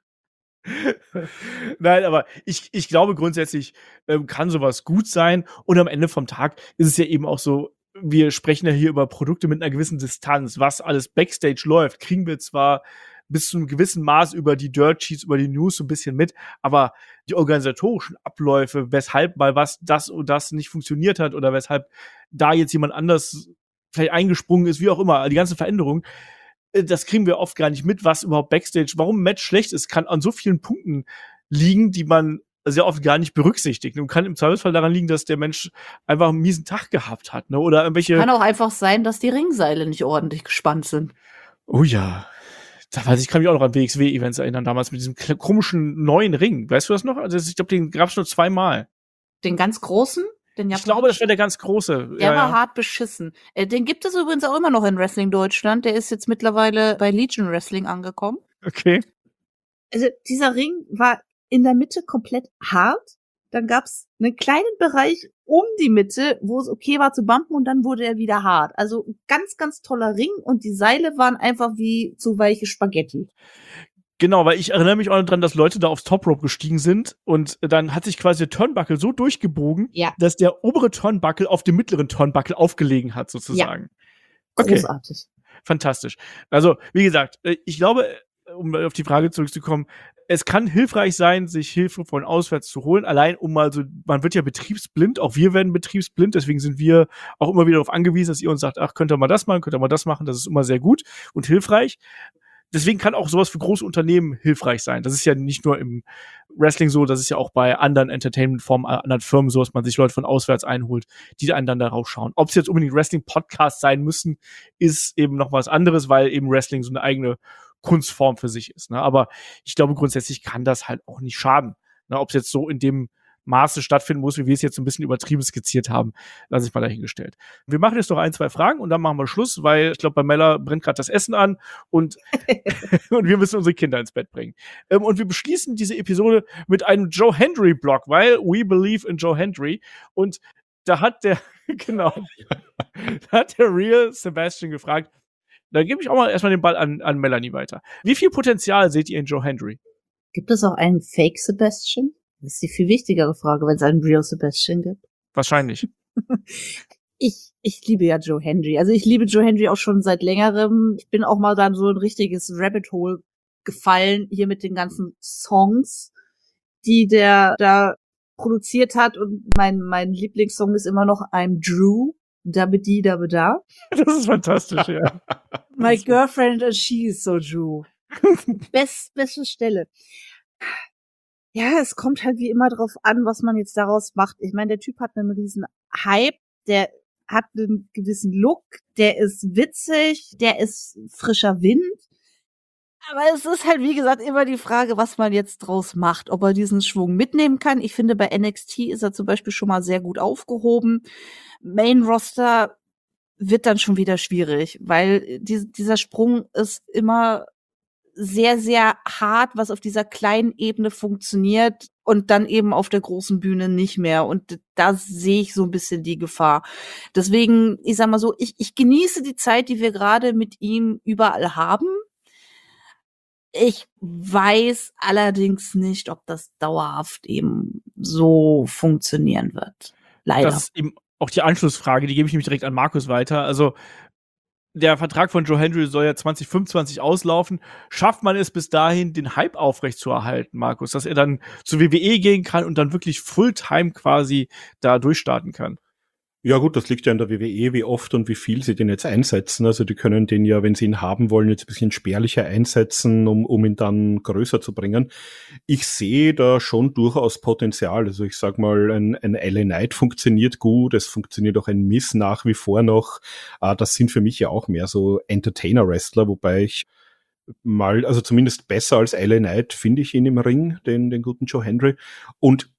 Nein, aber ich glaube grundsätzlich kann sowas gut sein und am Ende vom Tag ist es ja eben auch so, wir sprechen ja hier über Produkte mit einer gewissen Distanz. Was alles Backstage läuft, kriegen wir zwar bis zu einem gewissen Maß über die Dirt Sheets, über die News so ein bisschen mit, aber die organisatorischen Abläufe, weshalb mal was das und das nicht funktioniert hat oder weshalb da jetzt jemand anders vielleicht eingesprungen ist, wie auch immer, die ganzen Veränderungen, das kriegen wir oft gar nicht mit, was überhaupt Backstage, warum ein Match schlecht ist, kann an so vielen Punkten liegen, die man sehr oft gar nicht berücksichtigt. Und kann im Zweifelsfall daran liegen, dass der Mensch einfach einen miesen Tag gehabt hat, ne? Oder irgendwelche. Kann auch einfach sein, dass die Ringseile nicht ordentlich gespannt sind. Oh ja. Ich kann mich auch noch an WXW-Events erinnern, damals mit diesem komischen neuen Ring. Weißt du das noch? Also ich glaube, den gab es nur 2-mal. Den ganz großen? Ich glaube, das wäre der ganz große. Der war hart beschissen. Den gibt es übrigens auch immer noch in Wrestling Deutschland. Der ist jetzt mittlerweile bei Legion Wrestling angekommen. Okay. Also dieser Ring war in der Mitte komplett hart. Dann gab's einen kleinen Bereich um die Mitte, wo es okay war zu bumpen und dann wurde er wieder hart. Also ein ganz, ganz toller Ring und die Seile waren einfach wie zu weiche Spaghetti. Genau, weil ich erinnere mich auch noch dran, dass Leute da aufs Top Rope gestiegen sind und dann hat sich quasi der Turnbuckle so durchgebogen, dass der obere Turnbuckle auf dem mittleren Turnbuckle aufgelegen hat, sozusagen. Ja. Großartig. Okay. Fantastisch. Also, wie gesagt, ich glaube, um auf die Frage zurückzukommen, es kann hilfreich sein, sich Hilfe von auswärts zu holen, allein um mal so, man wird ja betriebsblind, auch wir werden betriebsblind, deswegen sind wir auch immer wieder darauf angewiesen, dass ihr uns sagt, ach, könnt ihr mal das machen, das ist immer sehr gut und hilfreich. Deswegen kann auch sowas für große Unternehmen hilfreich sein. Das ist ja nicht nur im Wrestling so, das ist ja auch bei anderen Entertainment-Formen, anderen Firmen so, dass man sich Leute von auswärts einholt, die einen dann darauf schauen. Ob es jetzt unbedingt Wrestling-Podcasts sein müssen, ist eben noch was anderes, weil eben Wrestling so eine eigene Kunstform für sich ist. Ne? Aber ich glaube, grundsätzlich kann das halt auch nicht schaden. Ne? Ob es jetzt so in dem Maße stattfinden muss, wie wir es jetzt ein bisschen übertrieben skizziert haben, lasse ich mal dahingestellt. Wir machen jetzt noch 1-2 Fragen und dann machen wir Schluss, weil ich glaube, bei Mella brennt gerade das Essen an und, und wir müssen unsere Kinder ins Bett bringen. Und wir beschließen diese Episode mit einem Joe Hendry-Blog, weil we believe in Joe Hendry. Und da hat der, genau, da hat der Real Sebastian gefragt, da gebe ich auch mal erstmal den Ball an Melanie weiter. Wie viel Potenzial seht ihr in Joe Hendry? Gibt es auch einen Fake Sebastian? Das ist die viel wichtigere Frage, wenn es einen Real Sebastian gibt. Wahrscheinlich. Ich liebe ja Joe Hendry. Also ich liebe Joe Hendry auch schon seit längerem. Ich bin auch mal dann so ein richtiges Rabbit Hole gefallen, hier mit den ganzen Songs, die der da produziert hat. Und mein Lieblingssong ist immer noch I'm Drew. Dabedi Dabeda. Das ist fantastisch, ja. My girlfriend and she is so Drew. Beste Stelle. Ja, es kommt halt wie immer drauf an, was man jetzt daraus macht. Ich meine, der Typ hat einen riesen Hype, der hat einen gewissen Look, der ist witzig, der ist frischer Wind. Aber es ist halt, wie gesagt, immer die Frage, was man jetzt draus macht, ob er diesen Schwung mitnehmen kann. Ich finde, bei NXT ist er zum Beispiel schon mal sehr gut aufgehoben. Main Roster wird dann schon wieder schwierig, weil dieser Sprung ist immer sehr, sehr hart, was auf dieser kleinen Ebene funktioniert und dann eben auf der großen Bühne nicht mehr. Und da sehe ich so ein bisschen die Gefahr. Deswegen, ich sag mal so, ich genieße die Zeit, die wir gerade mit ihm überall haben. Ich weiß allerdings nicht, ob das dauerhaft eben so funktionieren wird. Leider. Das ist eben auch die Anschlussfrage, die gebe ich nämlich direkt an Markus weiter. Also der Vertrag von Joe Hendry soll ja 2025 auslaufen. Schafft man es bis dahin, den Hype aufrechtzuerhalten, Markus, dass er dann zur WWE gehen kann und dann wirklich Fulltime quasi da durchstarten kann? Ja gut, das liegt ja an der WWE, wie oft und wie viel sie den jetzt einsetzen. Also die können den ja, wenn sie ihn haben wollen, jetzt ein bisschen spärlicher einsetzen, um ihn dann größer zu bringen. Ich sehe da schon durchaus Potenzial. Also ich sag mal, ein LA Knight funktioniert gut, es funktioniert auch ein Miz nach wie vor noch. Das sind für mich ja auch mehr so Entertainer-Wrestler, wobei ich mal, also zumindest besser als LA Knight finde ich ihn im Ring, den guten Joe Hendry. Und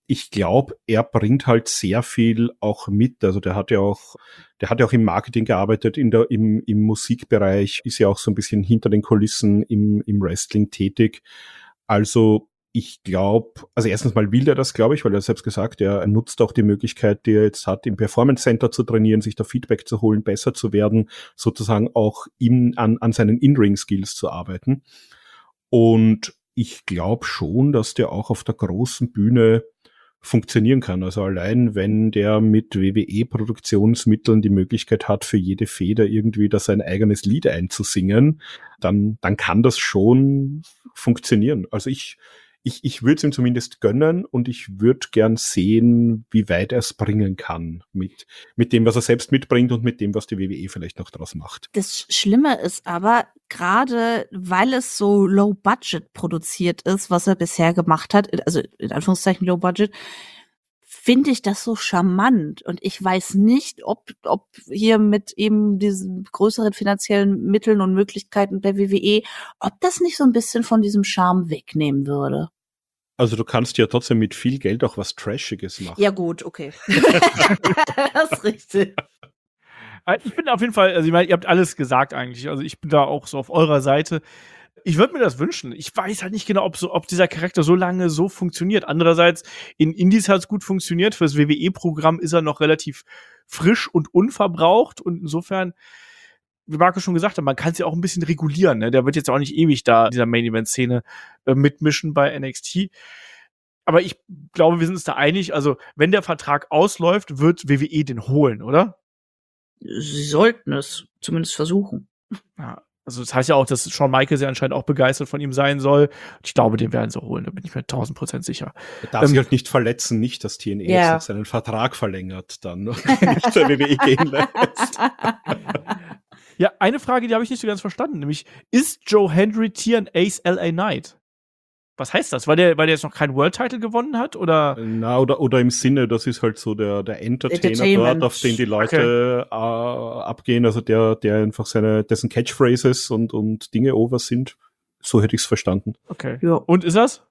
ich glaube, er bringt halt sehr viel auch mit. Also der hat ja auch im Marketing gearbeitet, im Musikbereich, ist ja auch so ein bisschen hinter den Kulissen im Wrestling tätig. Also ich glaube, also erstens mal will er das, glaube ich, weil er selbst gesagt, er nutzt auch die Möglichkeit, die er jetzt hat, im Performance Center zu trainieren, sich da Feedback zu holen, besser zu werden, sozusagen auch an seinen In-Ring-Skills zu arbeiten. Und ich glaube schon, dass der auch auf der großen Bühne funktionieren kann. Also allein, wenn der mit WWE-Produktionsmitteln die Möglichkeit hat, für jede Feder irgendwie da sein eigenes Lied einzusingen, dann kann das schon funktionieren. Also ich würde es ihm zumindest gönnen und ich würde gern sehen, wie weit er es bringen kann mit dem, was er selbst mitbringt und mit dem, was die WWE vielleicht noch draus macht. Das Schlimme ist aber, gerade weil es so low-budget produziert ist, was er bisher gemacht hat, also in Anführungszeichen low-budget, finde ich das so charmant. Und ich weiß nicht, ob hier mit eben diesen größeren finanziellen Mitteln und Möglichkeiten der WWE, ob das nicht so ein bisschen von diesem Charme wegnehmen würde. Also du kannst ja trotzdem mit viel Geld auch was Trashiges machen. Ja gut, okay. Das ist richtig. Ich bin auf jeden Fall, also ich meine, ihr habt alles gesagt eigentlich. Also ich bin da auch so auf eurer Seite. Ich würde mir das wünschen. Ich weiß halt nicht genau, ob dieser Charakter so lange so funktioniert. Andererseits, in Indies hat es gut funktioniert. Fürs WWE-Programm ist er noch relativ frisch und unverbraucht. Und insofern, wie Marco schon gesagt hat, man kann es ja auch ein bisschen regulieren. Ne? Der wird jetzt auch nicht ewig da in dieser Main-Event-Szene mitmischen bei NXT. Aber ich glaube, wir sind uns da einig. Also, wenn der Vertrag ausläuft, wird WWE den holen, oder? Sie sollten es zumindest versuchen. Ja, also das heißt ja auch, dass Shawn Michaels ja anscheinend auch begeistert von ihm sein soll. Und ich glaube, den werden sie holen, da bin ich mir 1000% sicher. Er darf sich halt nicht verletzen, nicht, dass TNA jetzt noch seinen Vertrag verlängert, dann noch nicht zur WWE gehen lässt. Ja, eine Frage, die habe ich nicht so ganz verstanden, nämlich, ist Joe Hendry TNA's LA Knight? Was heißt das? Weil der jetzt noch keinen World-Title gewonnen hat? Oder? Na, oder im Sinne, das ist halt so der Entertainer dort, auf den die Leute abgehen, also der einfach dessen Catchphrases und Dinge over sind. So hätte ich es verstanden. Okay. Ja. Und ist das?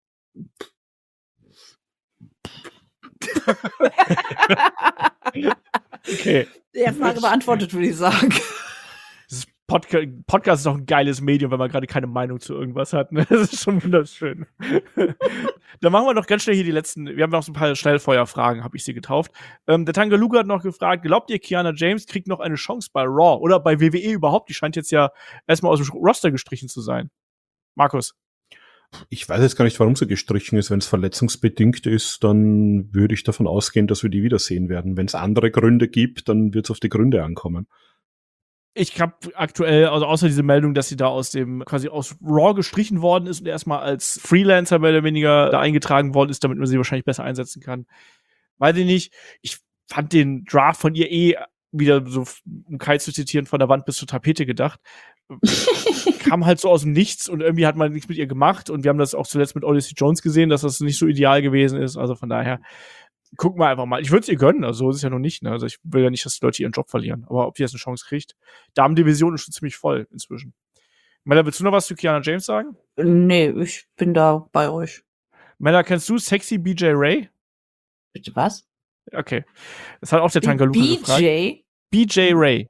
Okay. Der Frage beantwortet, würde ich sagen. Podcast ist auch ein geiles Medium, wenn man gerade keine Meinung zu irgendwas hat. Ne? Das ist schon wunderschön. Dann machen wir noch ganz schnell hier die letzten. Wir haben noch so ein paar Schnellfeuerfragen, habe ich sie getauft. Der Tangaluga hat noch gefragt, glaubt ihr, Kiana James kriegt noch eine Chance bei Raw oder bei WWE überhaupt? Die scheint jetzt ja erstmal aus dem Roster gestrichen zu sein. Markus? Ich weiß jetzt gar nicht, warum sie gestrichen ist. Wenn es verletzungsbedingt ist, dann würde ich davon ausgehen, dass wir die wiedersehen werden. Wenn es andere Gründe gibt, dann wird es auf die Gründe ankommen. Ich habe aktuell, also außer diese Meldung, dass sie da aus Raw gestrichen worden ist und erstmal als Freelancer mehr oder weniger da eingetragen worden ist, damit man sie wahrscheinlich besser einsetzen kann. Weiß ich nicht. Ich fand den Draft von ihr wieder so, um Kai zu zitieren, von der Wand bis zur Tapete gedacht. Kam halt so aus dem Nichts und irgendwie hat man nichts mit ihr gemacht und wir haben das auch zuletzt mit Odyssey Jones gesehen, dass das nicht so ideal gewesen ist. Also von daher gucken wir einfach mal. Ich würde es ihr gönnen, also so ist es ja noch nicht. Ne? Also ich will ja nicht, dass die Leute ihren Job verlieren. Aber ob die jetzt eine Chance kriegt. Damen-Division ist schon ziemlich voll inzwischen. Mella, willst du noch was zu Kiana James sagen? Nee, ich bin da bei euch. Mella, kennst du Sexy BJ Ray? Bitte was? Okay. Das hat auch der Tangaluka gefragt. BJ Ray.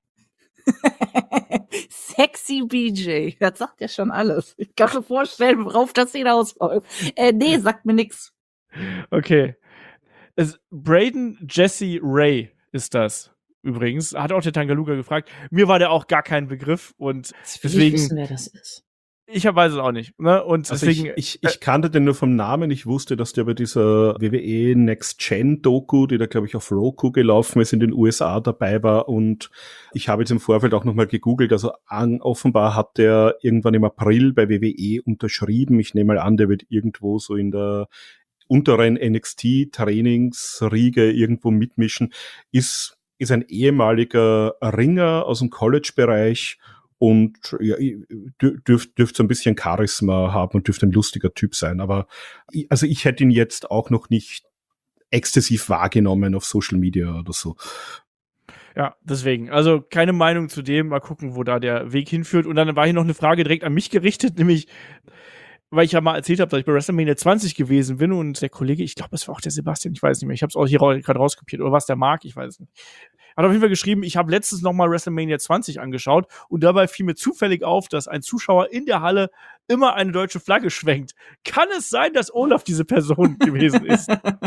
Sexy BJ. Das sagt ja schon alles. Ich kann mir vorstellen, worauf das hinausläuft. Nee, sagt mir nix. Okay. Braden Jesse Ray ist das übrigens. Hat auch der Tangaluka gefragt. Mir war der auch gar kein Begriff und deswegen. Ich wissen, wer das ist. Ich weiß es auch nicht. Ne? Und also deswegen. Ich kannte den nur vom Namen. Ich wusste, dass der bei dieser WWE Next Gen Doku, die da glaube ich auf Roku gelaufen ist, in den USA dabei war. Und ich habe jetzt im Vorfeld auch nochmal gegoogelt. Also offenbar hat der irgendwann im April bei WWE unterschrieben. Ich nehme mal an, der wird irgendwo so in der unteren NXT-Trainingsriege irgendwo mitmischen, ist ein ehemaliger Ringer aus dem College-Bereich und ja, dürfte so ein bisschen Charisma haben und dürfte ein lustiger Typ sein. Aber also ich hätte ihn jetzt auch noch nicht exzessiv wahrgenommen auf Social Media oder so. Ja, deswegen. Also keine Meinung zu dem. Mal gucken, wo da der Weg hinführt. Und dann war hier noch eine Frage direkt an mich gerichtet, nämlich weil ich ja mal erzählt habe, dass ich bei WrestleMania 20 gewesen bin und der Kollege, ich glaube, es war auch der Sebastian, ich weiß nicht mehr, ich habe es auch hier gerade rauskopiert, oder was der Marc, ich weiß es nicht. Hat auf jeden Fall geschrieben, ich habe letztens noch mal WrestleMania 20 angeschaut und dabei fiel mir zufällig auf, dass ein Zuschauer in der Halle immer eine deutsche Flagge schwenkt. Kann es sein, dass Olaf diese Person gewesen ist?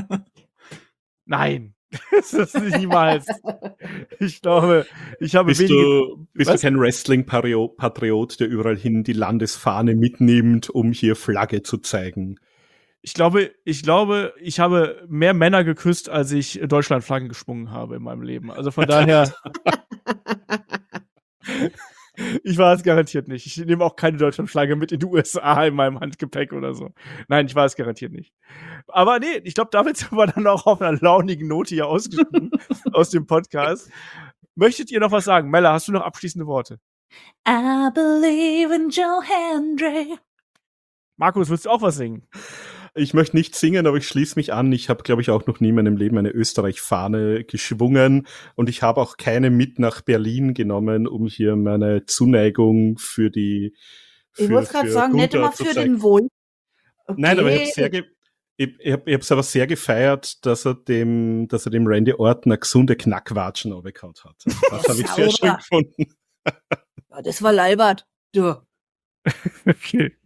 Nein. Das ist niemals. Ich glaube, ich habe Bist du kein Wrestling-Patriot, der überall hin die Landesfahne mitnimmt, um hier Flagge zu zeigen? Ich glaube, ich habe mehr Männer geküsst, als ich Deutschlandflaggen geschwungen habe in meinem Leben. Also von daher. Ich war es garantiert nicht. Ich nehme auch keine Deutschlandflagge mit in die USA in meinem Handgepäck oder so. Nein, ich war es garantiert nicht. Aber nee, ich glaube, damit sind wir dann auch auf einer launigen Note hier ausgestiegen aus dem Podcast. Möchtet ihr noch was sagen? Mella, hast du noch abschließende Worte? I believe in Joe Hendry. Markus, willst du auch was singen? Ich möchte nicht singen, aber ich schließe mich an. Ich habe, glaube ich, auch noch nie in meinem Leben eine Österreich-Fahne geschwungen und ich habe auch keine mit nach Berlin genommen, um hier meine Zuneigung für die Ich wollte gerade sagen, nicht immer für den Wohl. Okay. Nein, aber ich habe es aber sehr gefeiert, dass er dem Randy Orton eine gesunde Knackwatschen runtergehauen hat. Also das habe ich sehr schön gefunden. Ja, das war leibert. Du. Okay.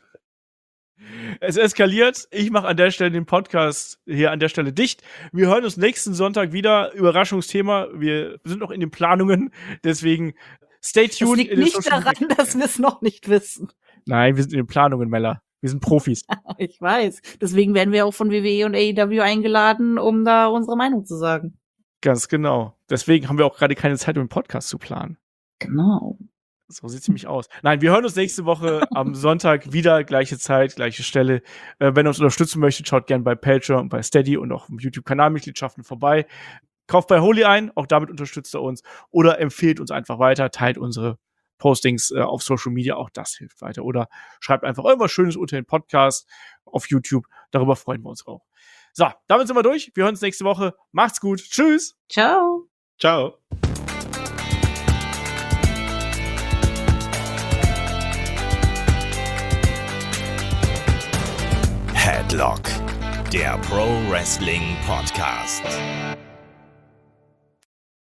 Es eskaliert. Ich mache an der Stelle den Podcast hier an der Stelle dicht. Wir hören uns nächsten Sonntag wieder. Überraschungsthema. Wir sind noch in den Planungen. Deswegen stay tuned. Das liegt nicht daran, dass wir es noch nicht wissen. Nein, wir sind in den Planungen, Mella. Wir sind Profis. Ich weiß. Deswegen werden wir auch von WWE und AEW eingeladen, um da unsere Meinung zu sagen. Ganz genau. Deswegen haben wir auch gerade keine Zeit, um den Podcast zu planen. Genau. So sieht's nämlich aus. Nein, wir hören uns nächste Woche am Sonntag wieder, gleiche Zeit, gleiche Stelle. Wenn ihr uns unterstützen möchtet, schaut gerne bei Patreon und bei Steady und auch im YouTube-Kanalmitgliedschaften vorbei. Kauft bei Holy ein, auch damit unterstützt ihr uns. Oder empfehlt uns einfach weiter, teilt unsere Postings auf Social Media, auch das hilft weiter. Oder schreibt einfach irgendwas Schönes unter den Podcast auf YouTube. Darüber freuen wir uns auch. So, damit sind wir durch. Wir hören uns nächste Woche. Macht's gut. Tschüss. Ciao. Ciao. Headlock, der Pro Wrestling Podcast.